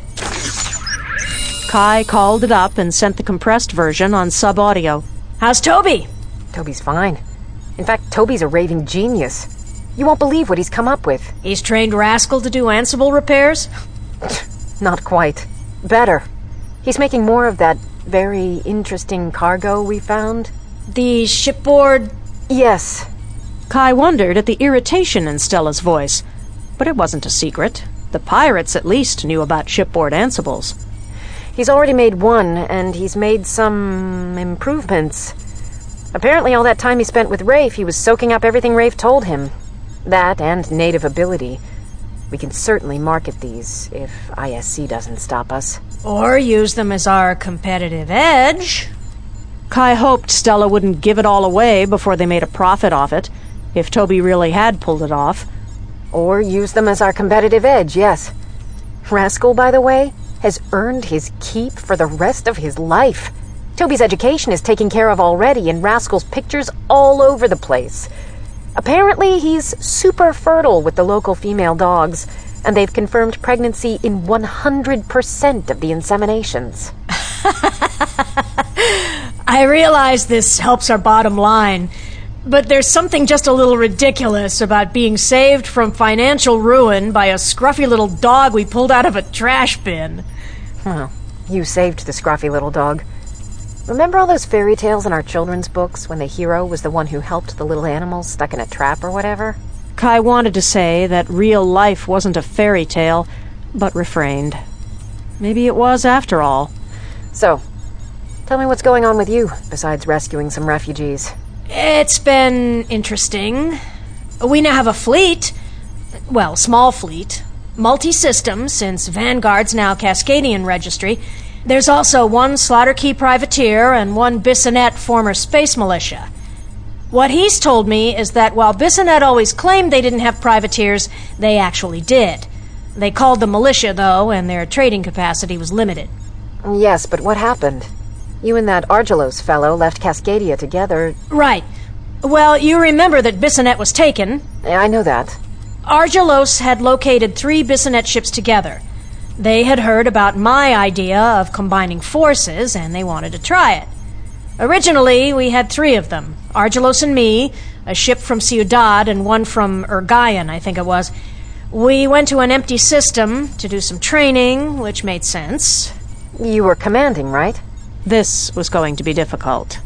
Kai called it up and sent the compressed version on sub-audio. How's Toby? Toby's fine. In fact, Toby's a raving genius. You won't believe what he's come up with. He's trained Rascal to do Ansible repairs? Not quite. Better. He's making more of that very interesting cargo we found. The shipboard? Yes. Kai wondered at the irritation in Stella's voice, but it wasn't a secret. The pirates at least knew about shipboard Ansibles. He's already made one, and he's made some improvements. Apparently all that time he spent with Rafe, he was soaking up everything Rafe told him. That and native ability. We can certainly market these, if I S C doesn't stop us. Or use them as our competitive edge. Kai hoped Stella wouldn't give it all away before they made a profit off it, if Toby really had pulled it off. Or use them as our competitive edge, yes. Rascal, by the way, has earned his keep for the rest of his life. Toby's education is taken care of already, and Rascal's pictures all over the place. Apparently, he's super fertile with the local female dogs, and they've confirmed pregnancy in one hundred percent of the inseminations. I realize this helps our bottom line, but there's something just a little ridiculous about being saved from financial ruin by a scruffy little dog we pulled out of a trash bin. Well, you saved the scruffy little dog. Remember all those fairy tales in our children's books when the hero was the one who helped the little animals stuck in a trap or whatever? Kai wanted to say that real life wasn't a fairy tale, but refrained. Maybe it was after all. So, tell me what's going on with you, besides rescuing some refugees. It's been interesting. We now have a fleet. Well, small fleet. Multi-system, since Vanguard's now Cascadian registry. There's also one Slaughter Key privateer and one Bissonnet former space militia. What he's told me is that while Bissonnet always claimed they didn't have privateers, they actually did. They called them militia, though, and their trading capacity was limited. Yes, but what happened? You and that Argelos fellow left Cascadia together. Right. Well, you remember that Bissonnet was taken. I know that. Argelos had located three Bissonnet ships together. They had heard about my idea of combining forces, and they wanted to try it. Originally, we had three of them, Argelos and me, a ship from Ciudad, and one from Ergayan, I think it was. We went to an empty system to do some training, which made sense. You were commanding, right? This was going to be difficult.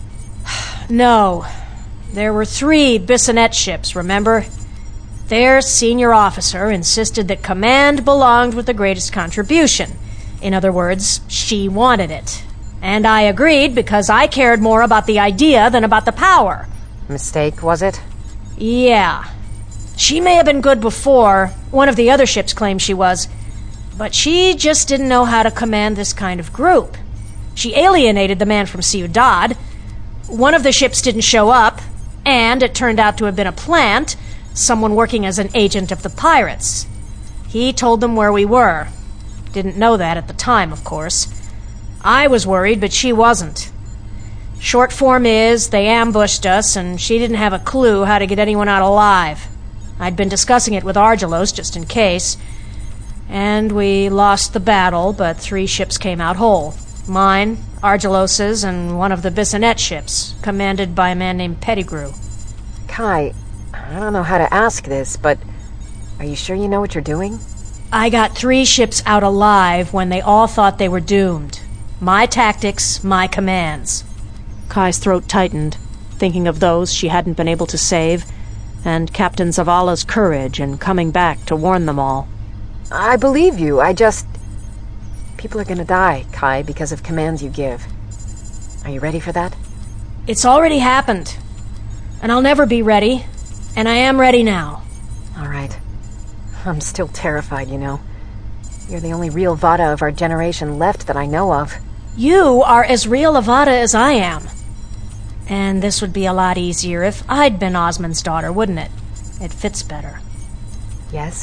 No. There were three Bissonnet ships, remember? Their senior officer insisted that command belonged with the greatest contribution. In other words, she wanted it. And I agreed because I cared more about the idea than about the power. Mistake, was it? Yeah. She may have been good before. One of the other ships claimed she was. But she just didn't know how to command this kind of group. She alienated the man from Ciudad. One of the ships didn't show up, and it turned out to have been a plant, someone working as an agent of the pirates. He told them where we were. Didn't know that at the time, of course. I was worried, but she wasn't. Short form is, they ambushed us, and she didn't have a clue how to get anyone out alive. I'd been discussing it with Argelos, just in case. And we lost the battle, but three ships came out whole. Mine, Argelos's, and one of the Bissonnet ships, commanded by a man named Pettigrew. Kai, I don't know how to ask this, but are you sure you know what you're doing? I got three ships out alive when they all thought they were doomed. My tactics, my commands. Kai's throat tightened, thinking of those she hadn't been able to save, and Captain Zavala's courage in coming back to warn them all. I believe you, I just... People are gonna die, Kai, because of commands you give. Are you ready for that? It's already happened. And I'll never be ready. And I am ready now. All right. I'm still terrified, you know. You're the only real Vada of our generation left that I know of. You are as real a Vada as I am. And this would be a lot easier if I'd been Osmond's daughter, wouldn't it? It fits better. Yes.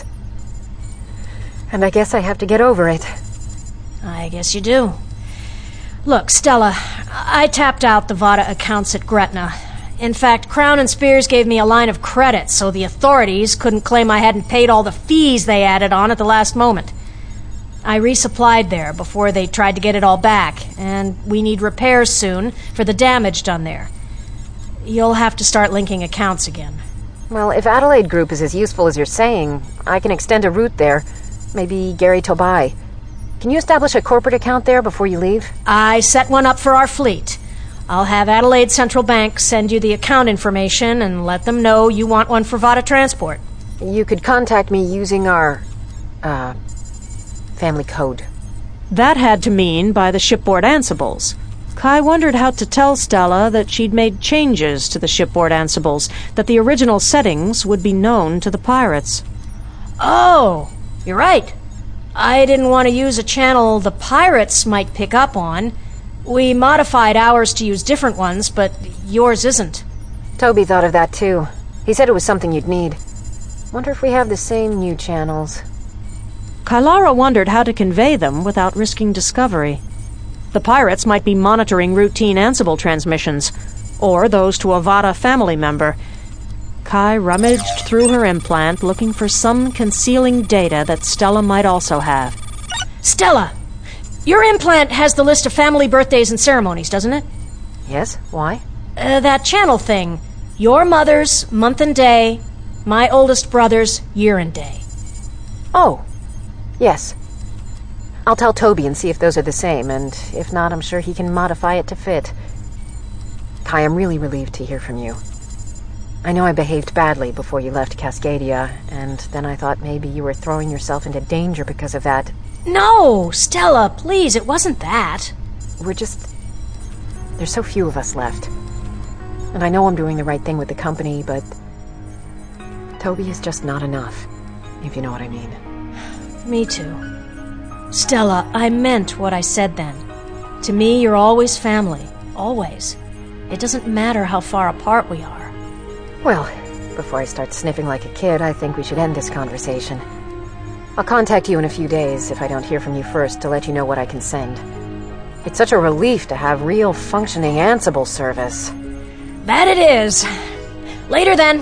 And I guess I have to get over it. I guess you do. Look, Stella, I tapped out the Vada accounts at Gretna. In fact, Crown and Spears gave me a line of credit, so the authorities couldn't claim I hadn't paid all the fees they added on at the last moment. I resupplied there before they tried to get it all back, and we need repairs soon for the damage done there. You'll have to start linking accounts again. Well, if Adelaide Group is as useful as you're saying, I can extend a route there. Maybe Gary Tobai. Can you establish a corporate account there before you leave? I set one up for our fleet. I'll have Adelaide Central Bank send you the account information and let them know you want one for Vada Transport. You could contact me using our, uh, family code. That had to mean by the shipboard Ansibles. Kai wondered how to tell Stella that she'd made changes to the shipboard Ansibles, that the original settings would be known to the pirates. Oh, you're right. I didn't want to use a channel the pirates might pick up on. We modified ours to use different ones, but yours isn't. Toby thought of that too. He said it was something you'd need. Wonder if we have the same new channels. Kylara wondered how to convey them without risking discovery. The pirates might be monitoring routine Ansible transmissions, or those to a Vada family member. Kai rummaged through her implant, looking for some concealing data that Stella might also have. Stella! Your implant has the list of family birthdays and ceremonies, doesn't it? Yes, why? Uh, that channel thing. Your mother's month and day, my oldest brother's year and day. Oh, yes. I'll tell Toby and see if those are the same, and if not, I'm sure he can modify it to fit. Kai, I'm really relieved to hear from you. I know I behaved badly before you left Cascadia, and then I thought maybe you were throwing yourself into danger because of that. No, Stella, please, it wasn't that. We're just... There's so few of us left. And I know I'm doing the right thing with the company, but... Toby is just not enough, if you know what I mean. Me too. Stella, I meant what I said then. To me, you're always family. Always. It doesn't matter how far apart we are. Well, before I start sniffing like a kid, I think we should end this conversation. I'll contact you in a few days if I don't hear from you first to let you know what I can send. It's such a relief to have real functioning Ansible service. That it is. Later then.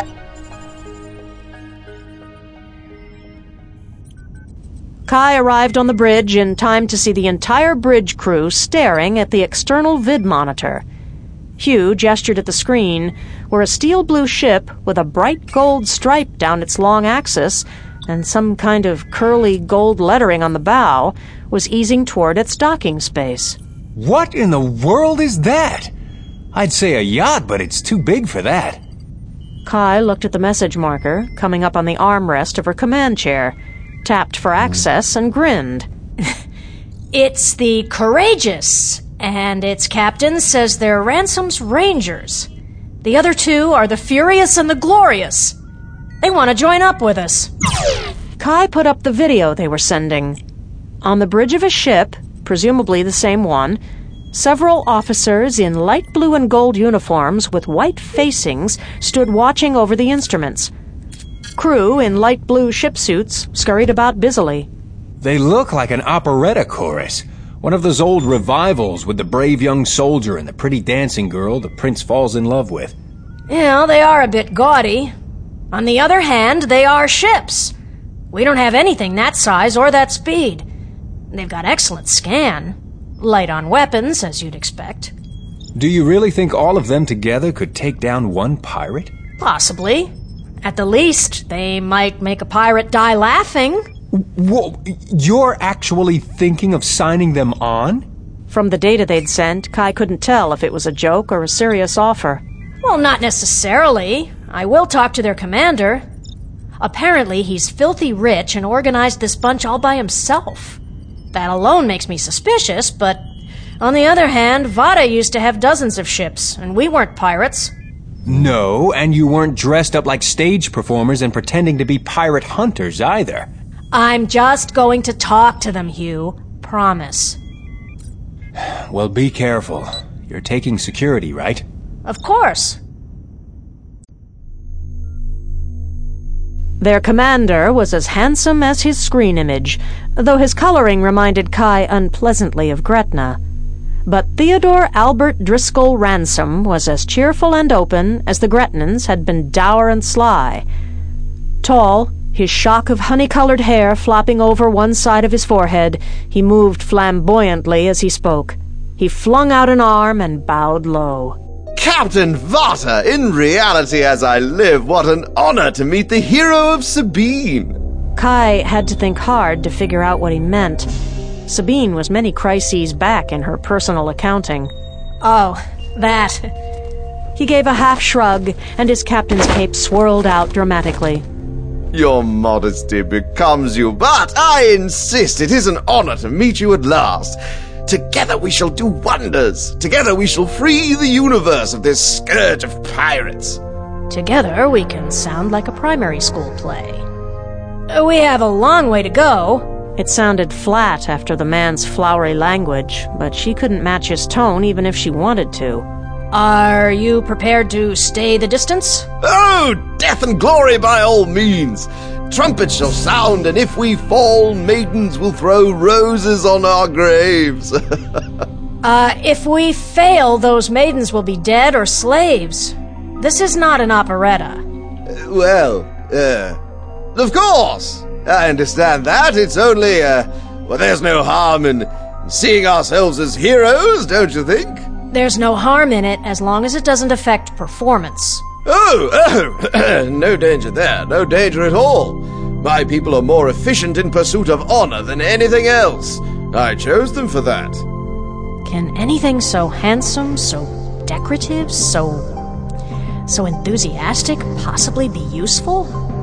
Kai arrived on the bridge in time to see the entire bridge crew staring at the external vid monitor. Hugh gestured at the screen, where a steel blue ship with a bright gold stripe down its long axis and some kind of curly gold lettering on the bow was easing toward its docking space. What in the world is that? I'd say a yacht, but it's too big for that. Kai looked at the message marker coming up on the armrest of her command chair, tapped for access, and grinned. It's the Courageous, and its captain says they're Ransom's Rangers. The other two are the Furious and the Glorious. They want to join up with us. Kai put up the video they were sending. On the bridge of a ship, presumably the same one, several officers in light blue and gold uniforms with white facings stood watching over the instruments. Crew in light blue ship suits scurried about busily. They look like an operetta chorus. One of those old revivals with the brave young soldier and the pretty dancing girl the prince falls in love with. Yeah, they are a bit gaudy. On the other hand, they are ships. We don't have anything that size or that speed. They've got excellent scan. Light on weapons, as you'd expect. Do you really think all of them together could take down one pirate? Possibly. At the least, they might make a pirate die laughing. Whoa, you're actually thinking of signing them on? From the data they'd sent, Kai couldn't tell if it was a joke or a serious offer. Well, not necessarily. I will talk to their commander. Apparently, he's filthy rich and organized this bunch all by himself. That alone makes me suspicious, but on the other hand, Vada used to have dozens of ships, and we weren't pirates. No, and you weren't dressed up like stage performers and pretending to be pirate hunters either. I'm just going to talk to them, Hugh. Promise. Well, be careful. You're taking security, right? Of course. Their commander was as handsome as his screen image, though his coloring reminded Kai unpleasantly of Gretna. But Theodore Albert Driscoll Ransom was as cheerful and open as the Gretnans had been dour and sly. Tall, his shock of honey-colored hair flopping over one side of his forehead, he moved flamboyantly as he spoke. He flung out an arm and bowed low. Captain Vata, in reality as I live, what an honor to meet the hero of Sabine. Kai had to think hard to figure out what he meant. Sabine was many crises back in her personal accounting. Oh, that. He gave a half shrug, and his captain's cape swirled out dramatically. Your modesty becomes you, but I insist it is an honor to meet you at last. Together we shall do wonders. Together we shall free the universe of this scourge of pirates. Together we can sound like a primary school play. We have a long way to go. It sounded flat after the man's flowery language, but she couldn't match his tone even if she wanted to. Are you prepared to stay the distance? Oh, death and glory by all means. Trumpets shall sound, and if we fall, maidens will throw roses on our graves. uh, if we fail, those maidens will be dead or slaves. This is not an operetta. Uh, well, uh, of course. I understand that. It's only, uh, well, there's no harm in seeing ourselves as heroes, don't you think? There's no harm in it as long as it doesn't affect performance. Oh, oh, no danger there, no danger at all. My people are more efficient in pursuit of honor than anything else. I chose them for that. Can anything so handsome, so decorative, so... so enthusiastic possibly be useful?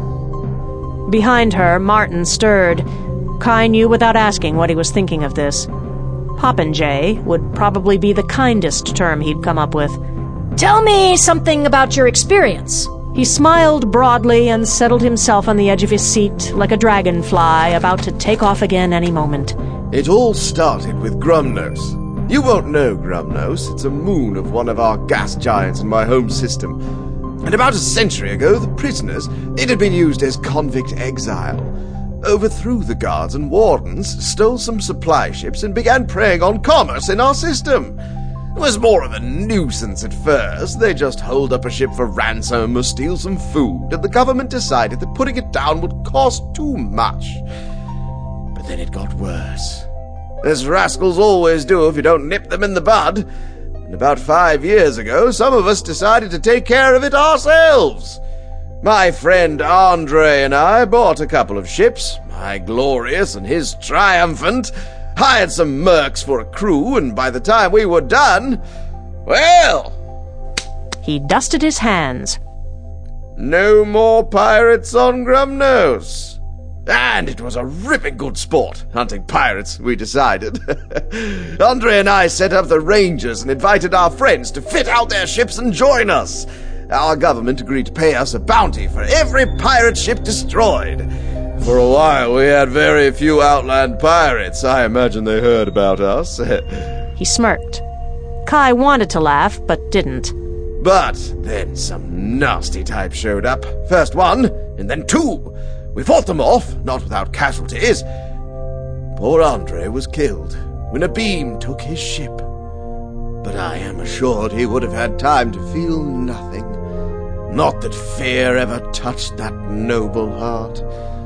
Behind her, Martin stirred. Kai knew without asking what he was thinking of this. Popinjay would probably be the kindest term he'd come up with. Tell me something about your experience. He smiled broadly and settled himself on the edge of his seat like a dragonfly about to take off again any moment. It all started with Grumnos. You won't know Grumnos. It's a moon of one of our gas giants in my home system. And about a century ago, the prisoners, it had been used as convict exile, overthrew the guards and wardens, stole some supply ships, and began preying on commerce in our system. It was more of a nuisance at first. They just hold up a ship for ransom or steal some food, and the government decided that putting it down would cost too much. But then it got worse. As rascals always do if you don't nip them in the bud. And about five years ago, some of us decided to take care of it ourselves. My friend Andre and I bought a couple of ships, my Glorious and his Triumphant, hired some mercs for a crew, and by the time we were done, well... He dusted his hands. No more pirates on Grumnos. And it was a ripping good sport, hunting pirates, we decided. Andre and I set up the Rangers and invited our friends to fit out their ships and join us. Our government agreed to pay us a bounty for every pirate ship destroyed. For a while, we had very few outland pirates. I imagine they heard about us. He smirked. Kai wanted to laugh, but didn't. But then some nasty type showed up. First one, and then two. We fought them off, not without casualties. Poor Andre was killed. when a beam took his ship. But I am assured he would have had time to feel nothing. Not that fear ever touched that noble heart.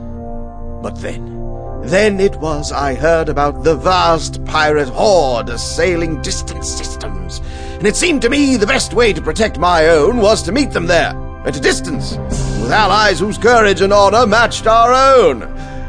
But then, then it was I heard about the vast pirate horde assailing distant systems, and it seemed to me the best way to protect my own was to meet them there, at a distance, with allies whose courage and honor matched our own.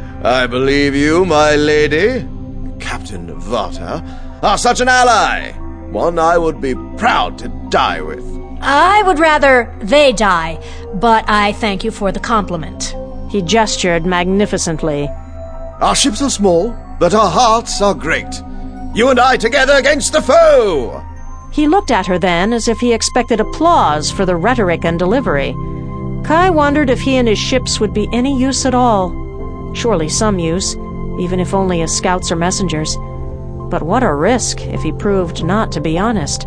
I believe you, my lady, Captain Vata, are such an ally, one I would be proud to die with. I would rather they die, but I thank you for the compliment. He gestured magnificently. Our ships are small, but our hearts are great. You and I together against the foe! He looked at her then as if he expected applause for the rhetoric and delivery. Kai wondered if he and his ships would be any use at all. Surely some use, even if only as scouts or messengers. But what a risk if he proved not to be honest.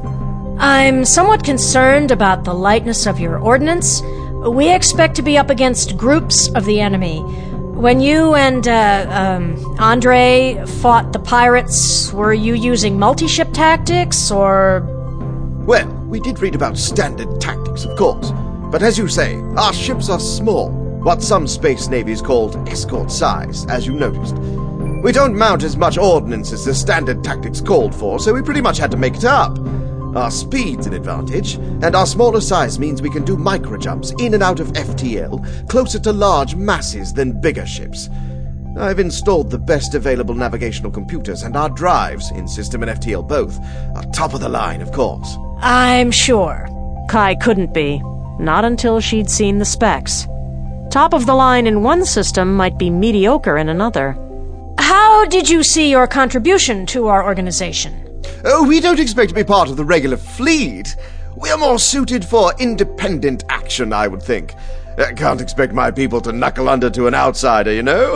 I'm somewhat concerned about the lightness of your ordnance. We expect to be up against groups of the enemy. When you and, uh, um, Andre fought the pirates, were you using multi-ship tactics, or...? Well, we did read about standard tactics, of course. But as you say, our ships are small, what some space navies called escort size, as you noticed. We don't mount as much ordnance as the standard tactics called for, so we pretty much had to make it up. Our speed's an advantage, and our smaller size means we can do microjumps in and out of F T L closer to large masses than bigger ships. I've installed the best available navigational computers, and our drives, in System and F T L both, are top of the line, of course. I'm sure. Kai couldn't be. Not until she'd seen the specs. Top of the line in one system might be mediocre in another. How did you see your contribution to our organization? Oh, we don't expect to be part of the regular fleet. We're more suited for independent action, I would think. I can't expect my people to knuckle under to an outsider, you know?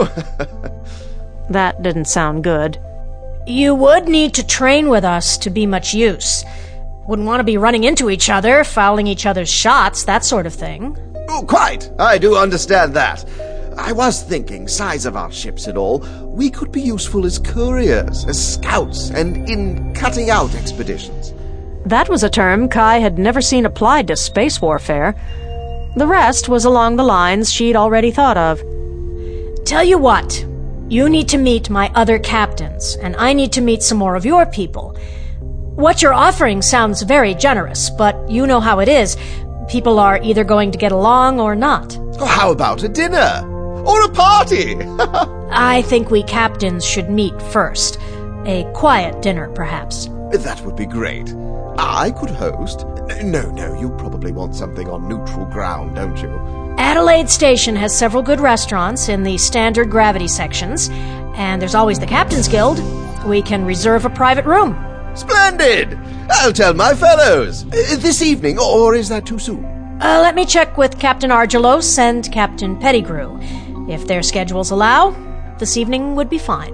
That didn't sound good. You would need to train with us to be much use. Wouldn't want to be running into each other, fouling each other's shots, that sort of thing. Oh, quite. I do understand that. I was thinking, size of our ships and all, we could be useful as couriers, as scouts, and in cutting out expeditions. That was a term Kai had never seen applied to space warfare. The rest was along the lines she'd already thought of. Tell you what, you need to meet my other captains, and I need to meet some more of your people. What you're offering sounds very generous, but you know how it is. People are either going to get along or not. Oh, how about a dinner? Or a party! I think we captains should meet first. A quiet dinner, perhaps. That would be great. I could host. No, no, you probably want something on neutral ground, don't you? Adelaide Station has several good restaurants in the standard gravity sections, and there's always the Captain's Guild. We can reserve a private room. Splendid! I'll tell my fellows. Uh, this evening, or is that too soon? Uh, let me check with Captain Argelos and Captain Pettigrew. If their schedules allow, this evening would be fine.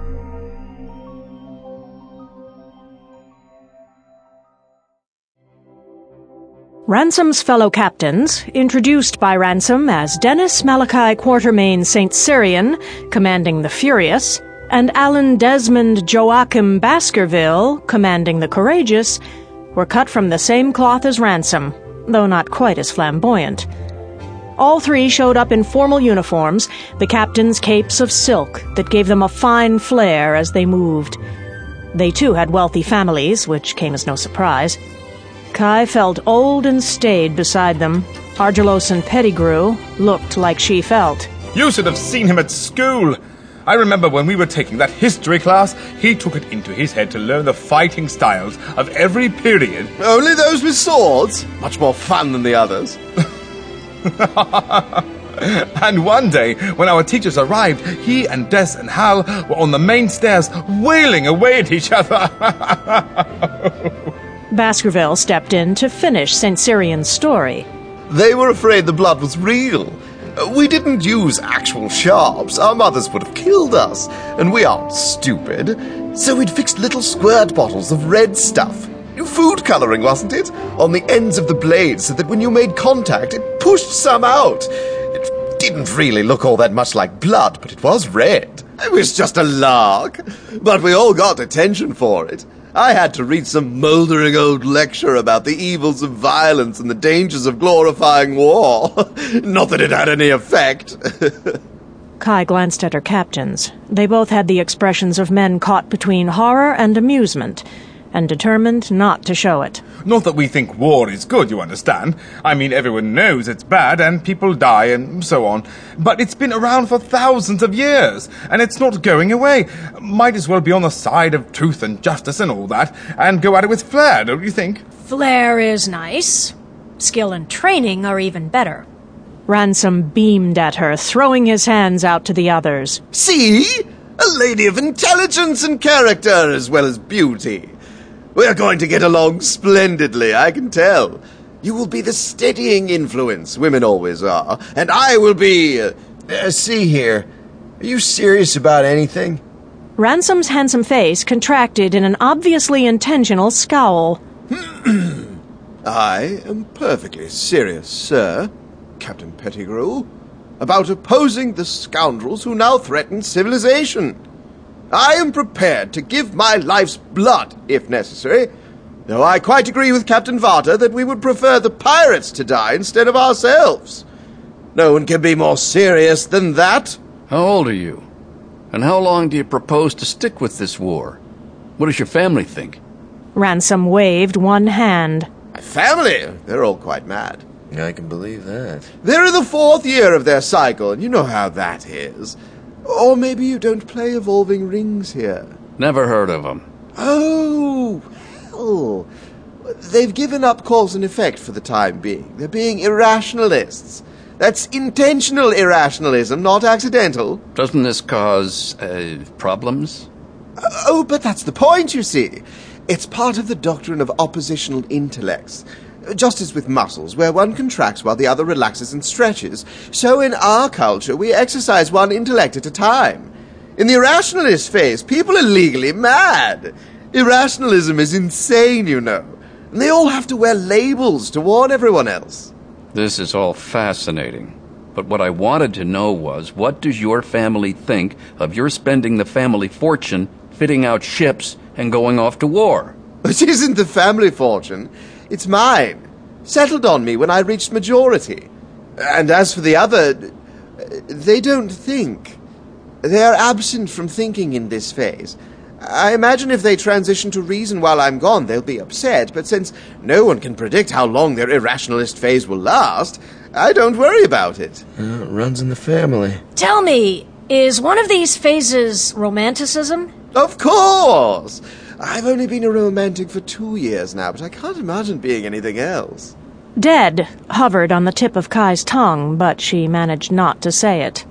Ransom's fellow captains, introduced by Ransom as Dennis Malachi Quatermain Saint Cyrian, commanding the Furious, and Alan Desmond Joachim Baskerville, commanding the Courageous, were cut from the same cloth as Ransom, though not quite as flamboyant. All three showed up in formal uniforms, the captain's capes of silk that gave them a fine flair as they moved. They too had wealthy families, which came as no surprise. Kai felt old and staid beside them. Argelos and Pettigrew looked like she felt. You should have seen him at school. I remember when we were taking that history class, he took it into his head to learn the fighting styles of every period. Only those with swords? Much more fun than the others. And one day, when our teachers arrived, he and Des and Hal were on the main stairs, wailing away at each other. Baskerville stepped in to finish Saint Cyrian's story. They were afraid the blood was real. We didn't use actual sharps. Our mothers would have killed us, and we aren't stupid. So we'd fixed little squirt bottles of red stuff. Food coloring, wasn't it? On the ends of the blades so that when you made contact, it pushed some out. It didn't really look all that much like blood, but it was red. It was just a lark, but we all got attention for it. I had to read some mouldering old lecture about the evils of violence and the dangers of glorifying war. Not that it had any effect. Kai glanced at her captains. They both had the expressions of men caught between horror and amusement, and determined not to show it. Not that we think war is good, you understand. I mean, everyone knows it's bad, and people die, and so on. But it's been around for thousands of years, and it's not going away. Might as well be on the side of truth and justice and all that, and go at it with flair, don't you think? Flair is nice. Skill and training are even better. Ransom beamed at her, throwing his hands out to the others. See? A lady of intelligence and character as well as beauty. We're going to get along splendidly, I can tell. You will be the steadying influence women always are, and I will be... Uh, uh, see here, are you serious about anything? Ransom's handsome face contracted in an obviously intentional scowl. I am perfectly serious, sir, Captain Pettigrew, about opposing the scoundrels who now threaten civilization. I am prepared to give my life's blood, if necessary, though I quite agree with Captain Vata that we would prefer the pirates to die instead of ourselves. No one can be more serious than that. How old are you? And how long do you propose to stick with this war? What does your family think? Ransom waved one hand. My family? They're all quite mad. I can believe that. They're in the fourth year of their cycle, and you know how that is. Or maybe you don't play Evolving Rings here. Never heard of them. Oh, well. They've given up cause and effect for the time being. They're being irrationalists. That's intentional irrationalism, not accidental. Doesn't this cause, uh, problems? Oh, but that's the point, you see. It's part of the doctrine of oppositional intellects. Just as with muscles, where one contracts while the other relaxes and stretches, so in our culture we exercise one intellect at a time. In the irrationalist phase, people are legally mad. Irrationalism is insane, you know. And they all have to wear labels to warn everyone else. This is all fascinating. But what I wanted to know was, what does your family think of your spending the family fortune fitting out ships and going off to war? It isn't the family fortune. It's mine. Settled on me when I reached majority. And as for the other, they don't think. They are absent from thinking in this phase. I imagine if they transition to reason while I'm gone, they'll be upset, but since no one can predict how long their irrationalist phase will last, I don't worry about it. Uh, it runs in the family. Tell me, is one of these phases romanticism? Of course! I've only been a romantic for two years now, but I can't imagine being anything else. Dead hovered on the tip of Kai's tongue, but she managed not to say it.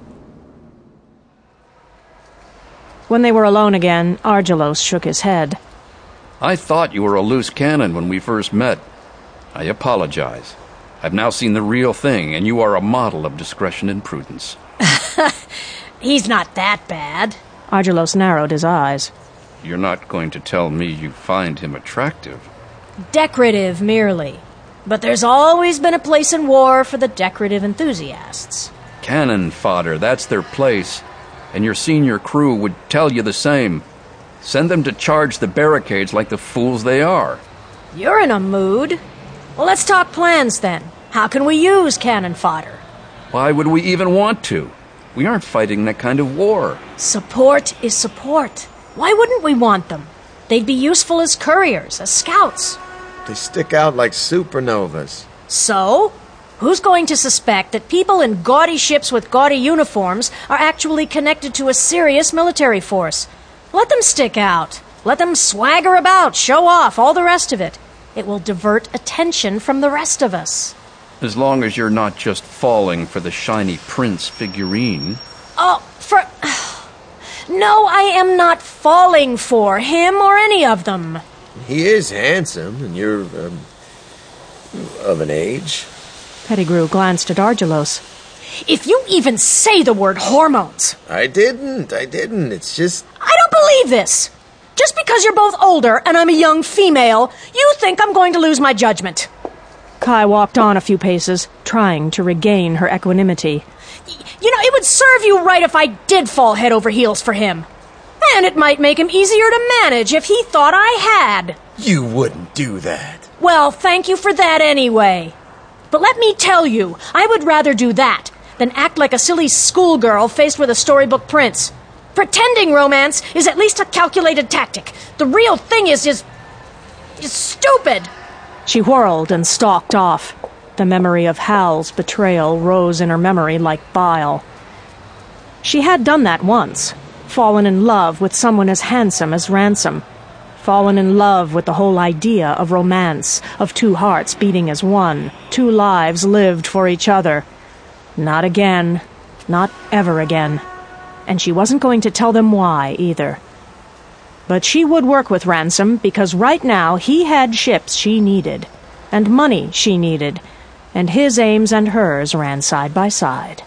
When they were alone again, Argelos shook his head. I thought you were a loose cannon when we first met. I apologize. I've now seen the real thing, and you are a model of discretion and prudence. He's not that bad. Argelos narrowed his eyes. You're not going to tell me you find him attractive. Decorative, merely. But there's always been a place in war for the decorative enthusiasts. Cannon fodder, that's their place. And your senior crew would tell you the same. Send them to charge the barricades like the fools they are. You're in a mood. Well, let's talk plans, then. How can we use cannon fodder? Why would we even want to? We aren't fighting that kind of war. Support is support. Why wouldn't we want them? They'd be useful as couriers, as scouts. They stick out like supernovas. So? Who's going to suspect that people in gaudy ships with gaudy uniforms are actually connected to a serious military force? Let them stick out. Let them swagger about, show off, all the rest of it. It will divert attention from the rest of us. As long as you're not just falling for the shiny prince figurine. Oh, for... No, I am not falling for him or any of them. He is handsome, and you're, um, of an age. Pettigrew glanced at Argelos. If you even say the word hormones... I didn't, I didn't, it's just... I don't believe this! Just because you're both older and I'm a young female, you think I'm going to lose my judgment. Kai walked on a few paces, trying to regain her equanimity. You know, it would serve you right if I did fall head over heels for him. And it might make him easier to manage if he thought I had. You wouldn't do that. Well, thank you for that anyway. But let me tell you, I would rather do that than act like a silly schoolgirl faced with a storybook prince. Pretending romance is at least a calculated tactic. The real thing is, is... is stupid. She whirled and stalked off. The memory of Hal's betrayal rose in her memory like bile. She had done that once. Fallen in love with someone as handsome as Ransom. Fallen in love with the whole idea of romance, of two hearts beating as one, two lives lived for each other. Not again. Not ever again. And she wasn't going to tell them why, either. But she would work with Ransom, because right now he had ships she needed, and money she needed, and his aims and hers ran side by side.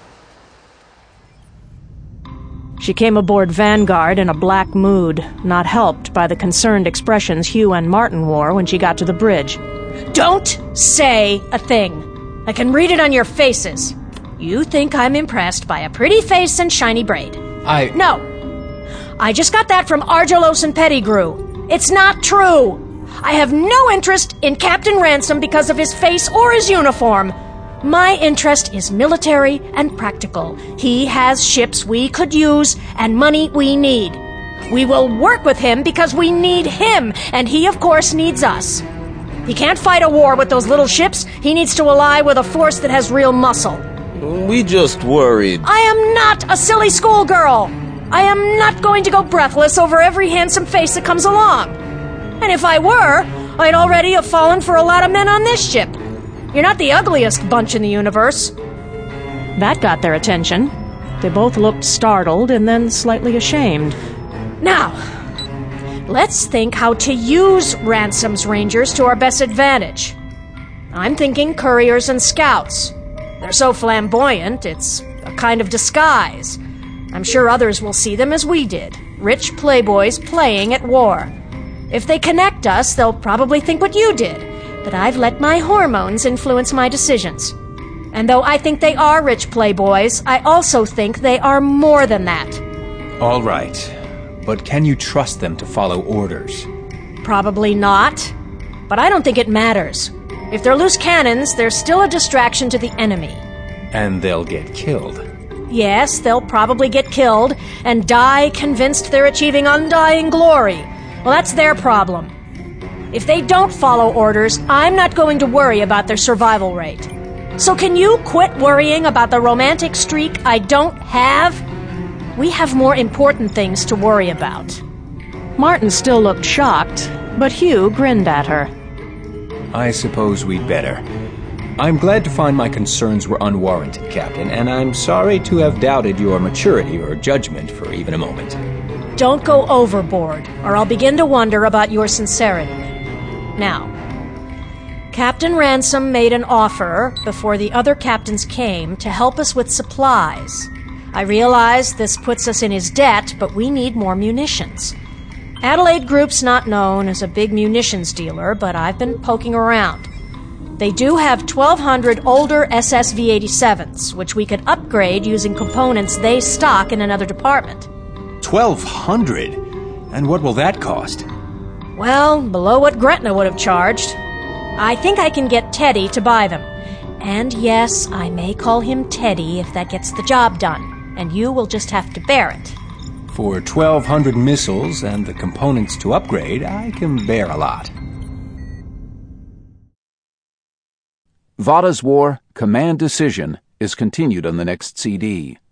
She came aboard Vanguard in a black mood, not helped by the concerned expressions Hugh and Martin wore when she got to the bridge. Don't say a thing. I can read it on your faces. You think I'm impressed by a pretty face and shiny braid. I... No. I just got that from Argelos and Pettigrew. It's not true. I have no interest in Captain Ransom because of his face or his uniform. My interest is military and practical. He has ships we could use and money we need. We will work with him because we need him, and he, of course, needs us. He can't fight a war with those little ships. He needs to ally with a force that has real muscle. We just worried. I am not a silly schoolgirl. I am not going to go breathless over every handsome face that comes along. And if I were, I'd already have fallen for a lot of men on this ship. You're not the ugliest bunch in the universe. That got their attention. They both looked startled and then slightly ashamed. Now, let's think how to use Ransom's Rangers to our best advantage. I'm thinking couriers and scouts. They're so flamboyant, it's a kind of disguise. I'm sure others will see them as we did, rich playboys playing at war. If they connect us, they'll probably think what you did, that I've let my hormones influence my decisions. And though I think they are rich playboys, I also think they are more than that. All right. But can you trust them to follow orders? Probably not. But I don't think it matters. If they're loose cannons, they're still a distraction to the enemy. And they'll get killed. Yes, they'll probably get killed and die convinced they're achieving undying glory. Well, that's their problem. If they don't follow orders, I'm not going to worry about their survival rate. So can you quit worrying about the romantic streak I don't have? We have more important things to worry about. Martin still looked shocked, but Hugh grinned at her. I suppose we'd better. I'm glad to find my concerns were unwarranted, Captain, and I'm sorry to have doubted your maturity or judgment for even a moment. Don't go overboard, or I'll begin to wonder about your sincerity. Now, Captain Ransom made an offer before the other captains came to help us with supplies. I realize this puts us in his debt, but we need more munitions. Adelaide Group's not known as a big munitions dealer, but I've been poking around. They do have twelve hundred older S S V eighty-sevens, which we could upgrade using components they stock in another department. Twelve hundred? And what will that cost? Well, below what Gretna would have charged. I think I can get Teddy to buy them. And yes, I may call him Teddy if that gets the job done, and you will just have to bear it. For twelve hundred missiles and the components to upgrade, I can bear a lot. Vada's War, Command Decision, is continued on the next C D.